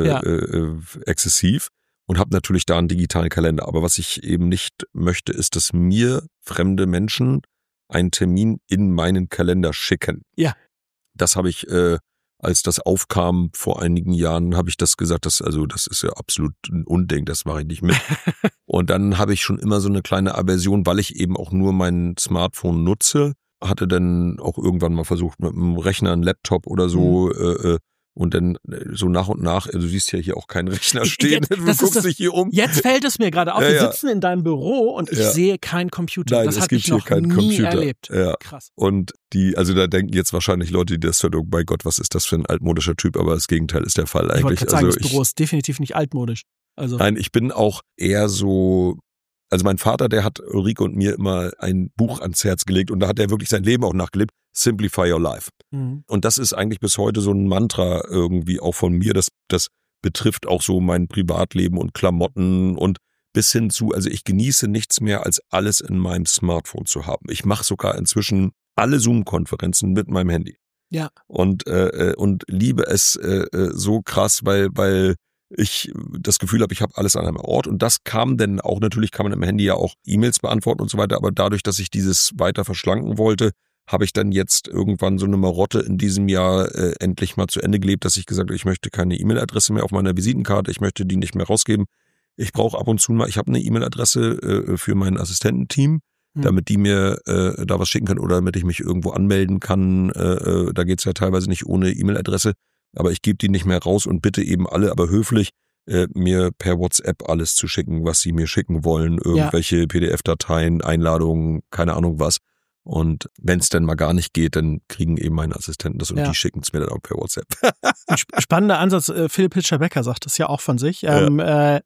exzessiv und habe natürlich da einen digitalen Kalender. Aber was ich eben nicht möchte, ist, dass mir fremde Menschen einen Termin in meinen Kalender schicken. Ja. Das habe ich, als das aufkam vor einigen Jahren, habe ich das gesagt, das ist ja absolut ein Unding, das mache ich nicht mit. Und dann habe ich schon immer so eine kleine Aversion, weil ich eben auch nur mein Smartphone nutze, hatte dann auch irgendwann mal versucht mit einem Rechner, einem Laptop oder so, und dann so nach und nach, du siehst ja hier auch keinen Rechner stehen, du guckst dich hier um. Jetzt fällt es mir gerade auf, wir sitzen in deinem Büro und ich sehe keinen Computer. Nein, das es gibt hier keinen Computer. Erlebt. Ja. Krass. Und da denken jetzt wahrscheinlich Leute, die das hören, oh mein Gott, was ist das für ein altmodischer Typ, aber das Gegenteil ist der Fall eigentlich. Ich wollte gerade sagen, das Büro ist definitiv nicht altmodisch. Also. Nein, ich bin auch eher so, also mein Vater, der hat Ulrike und mir immer ein Buch ans Herz gelegt und da hat er wirklich sein Leben auch nachgelebt, Simplify Your Life. Und das ist eigentlich bis heute so ein Mantra irgendwie auch von mir, das betrifft auch so mein Privatleben und Klamotten und bis hin zu, also ich genieße nichts mehr, als alles in meinem Smartphone zu haben. Ich mache sogar inzwischen alle Zoom-Konferenzen mit meinem Handy. Ja. Und liebe es so krass, weil ich das Gefühl habe, ich habe alles an einem Ort und das kam dann auch, natürlich kann man im Handy ja auch E-Mails beantworten und so weiter, aber dadurch, dass ich dieses weiter verschlanken wollte, habe ich dann jetzt irgendwann so eine Marotte in diesem Jahr endlich mal zu Ende gelebt, dass ich gesagt habe, ich möchte keine E-Mail-Adresse mehr auf meiner Visitenkarte, ich möchte die nicht mehr rausgeben. Ich brauche ab und zu mal, ich habe eine E-Mail-Adresse für mein Assistententeam, damit die mir da was schicken können oder damit ich mich irgendwo anmelden kann. Da geht's ja teilweise nicht ohne E-Mail-Adresse, aber ich gebe die nicht mehr raus und bitte eben alle, aber höflich, mir per WhatsApp alles zu schicken, was sie mir schicken wollen, irgendwelche PDF-Dateien, Einladungen, keine Ahnung was. Und wenn es dann mal gar nicht geht, dann kriegen eben meine Assistenten das und die schicken es mir dann auch per WhatsApp. Ein spannender Ansatz. Philipp Hilscher-Becker sagt das ja auch von sich. In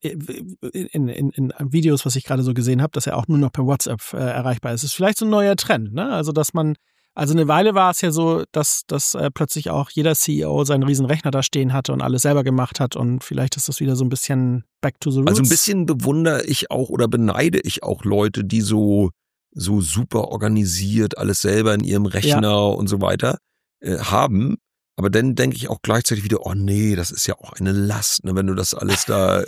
Videos, was ich gerade so gesehen habe, dass er auch nur noch per WhatsApp erreichbar ist. Das ist vielleicht so ein neuer Trend, ne? Also eine Weile war es ja so, dass plötzlich auch jeder CEO seinen riesen Rechner da stehen hatte und alles selber gemacht hat und vielleicht ist das wieder so ein bisschen back to the roots. Also ein bisschen bewundere ich auch oder beneide ich auch Leute, die so super organisiert alles selber in ihrem Rechner und so weiter haben. Aber dann denke ich auch gleichzeitig wieder, oh nee, das ist ja auch eine Last, ne, wenn du das alles da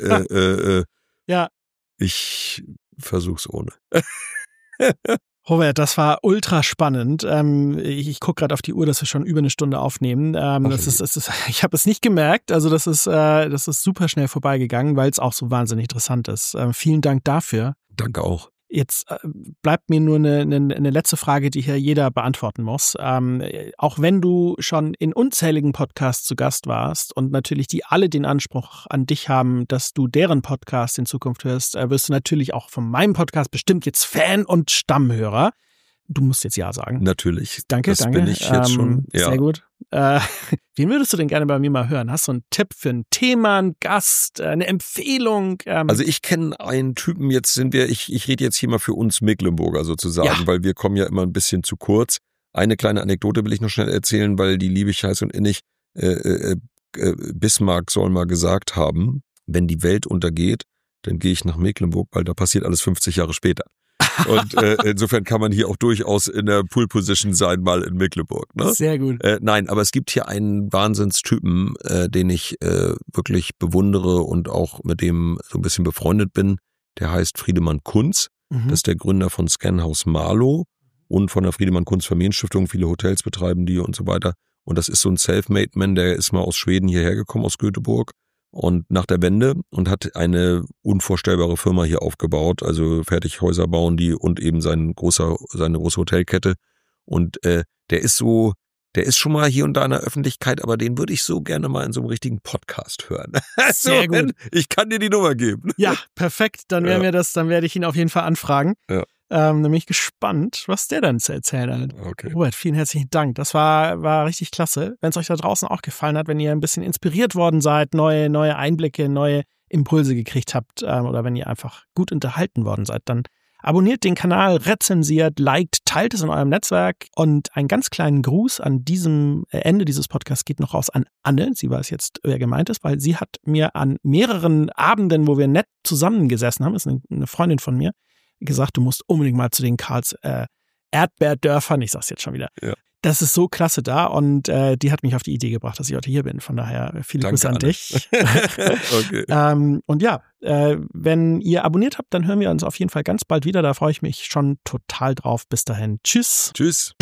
ich versuch's ohne. Robert, das war ultra spannend. Ich gucke gerade auf die Uhr, dass wir schon über eine Stunde aufnehmen. Ich habe es nicht gemerkt. Also das ist super schnell vorbeigegangen, weil es auch so wahnsinnig interessant ist. Vielen Dank dafür. Danke auch. Jetzt bleibt mir nur eine letzte Frage, die hier jeder beantworten muss. Auch wenn du schon in unzähligen Podcasts zu Gast warst und natürlich die alle den Anspruch an dich haben, dass du deren Podcast in Zukunft hörst, wirst du natürlich auch von meinem Podcast bestimmt jetzt Fan und Stammhörer. Du musst jetzt ja sagen. Natürlich. Danke. Bin ich jetzt schon. Ja. Sehr gut. Wen würdest du denn gerne bei mir mal hören? Hast du einen Tipp für ein Thema, einen Gast, eine Empfehlung? Also ich kenne einen Typen, ich rede jetzt hier mal für uns Mecklenburger sozusagen, weil wir kommen ja immer ein bisschen zu kurz. Eine kleine Anekdote will ich noch schnell erzählen, weil die liebe ich heiß und innig. Bismarck soll mal gesagt haben, wenn die Welt untergeht, dann gehe ich nach Mecklenburg, weil da passiert alles 50 Jahre später. Und insofern kann man hier auch durchaus in der Pool-Position sein, mal in Mecklenburg. Ne? Sehr gut. Nein, aber es gibt hier einen Wahnsinnstypen, den ich wirklich bewundere und auch mit dem so ein bisschen befreundet bin. Der heißt Friedemann Kunz. Das ist der Gründer von Scanhaus Marlow und von der Friedemann Kunz Familienstiftung. Viele Hotels betreiben die und so weiter. Und das ist so ein Selfmade-Man, der ist mal aus Schweden hierher gekommen, aus Göteborg. Und nach der Wende und hat eine unvorstellbare Firma hier aufgebaut, also Fertighäuser bauen die und eben seine große Hotelkette. Und der ist schon mal hier und da in der Öffentlichkeit, aber den würde ich so gerne mal in so einem richtigen Podcast hören. Sehr gut. Ich kann dir die Nummer geben. Ja, perfekt. Dann werde ich ihn auf jeden Fall anfragen. Ja. Nämlich gespannt, was der dann zu erzählen hat. Okay. Robert, vielen herzlichen Dank. Das war richtig klasse. Wenn es euch da draußen auch gefallen hat, wenn ihr ein bisschen inspiriert worden seid, neue Einblicke, neue Impulse gekriegt habt oder wenn ihr einfach gut unterhalten worden seid, dann abonniert den Kanal, rezensiert, liked, teilt es in eurem Netzwerk und einen ganz kleinen Gruß an diesem Ende dieses Podcasts geht noch raus an Anne. Sie weiß jetzt, wer gemeint ist, weil sie hat mir an mehreren Abenden, wo wir nett zusammengesessen haben, ist eine Freundin von mir, gesagt, du musst unbedingt mal zu den Karls Erdbeerdörfern, ich sag's jetzt schon wieder. Ja. Das ist so klasse da und die hat mich auf die Idee gebracht, dass ich heute hier bin. Von daher viele Grüße an dich. Okay. Und ja, wenn ihr abonniert habt, dann hören wir uns auf jeden Fall ganz bald wieder. Da freue ich mich schon total drauf. Bis dahin. Tschüss. Tschüss.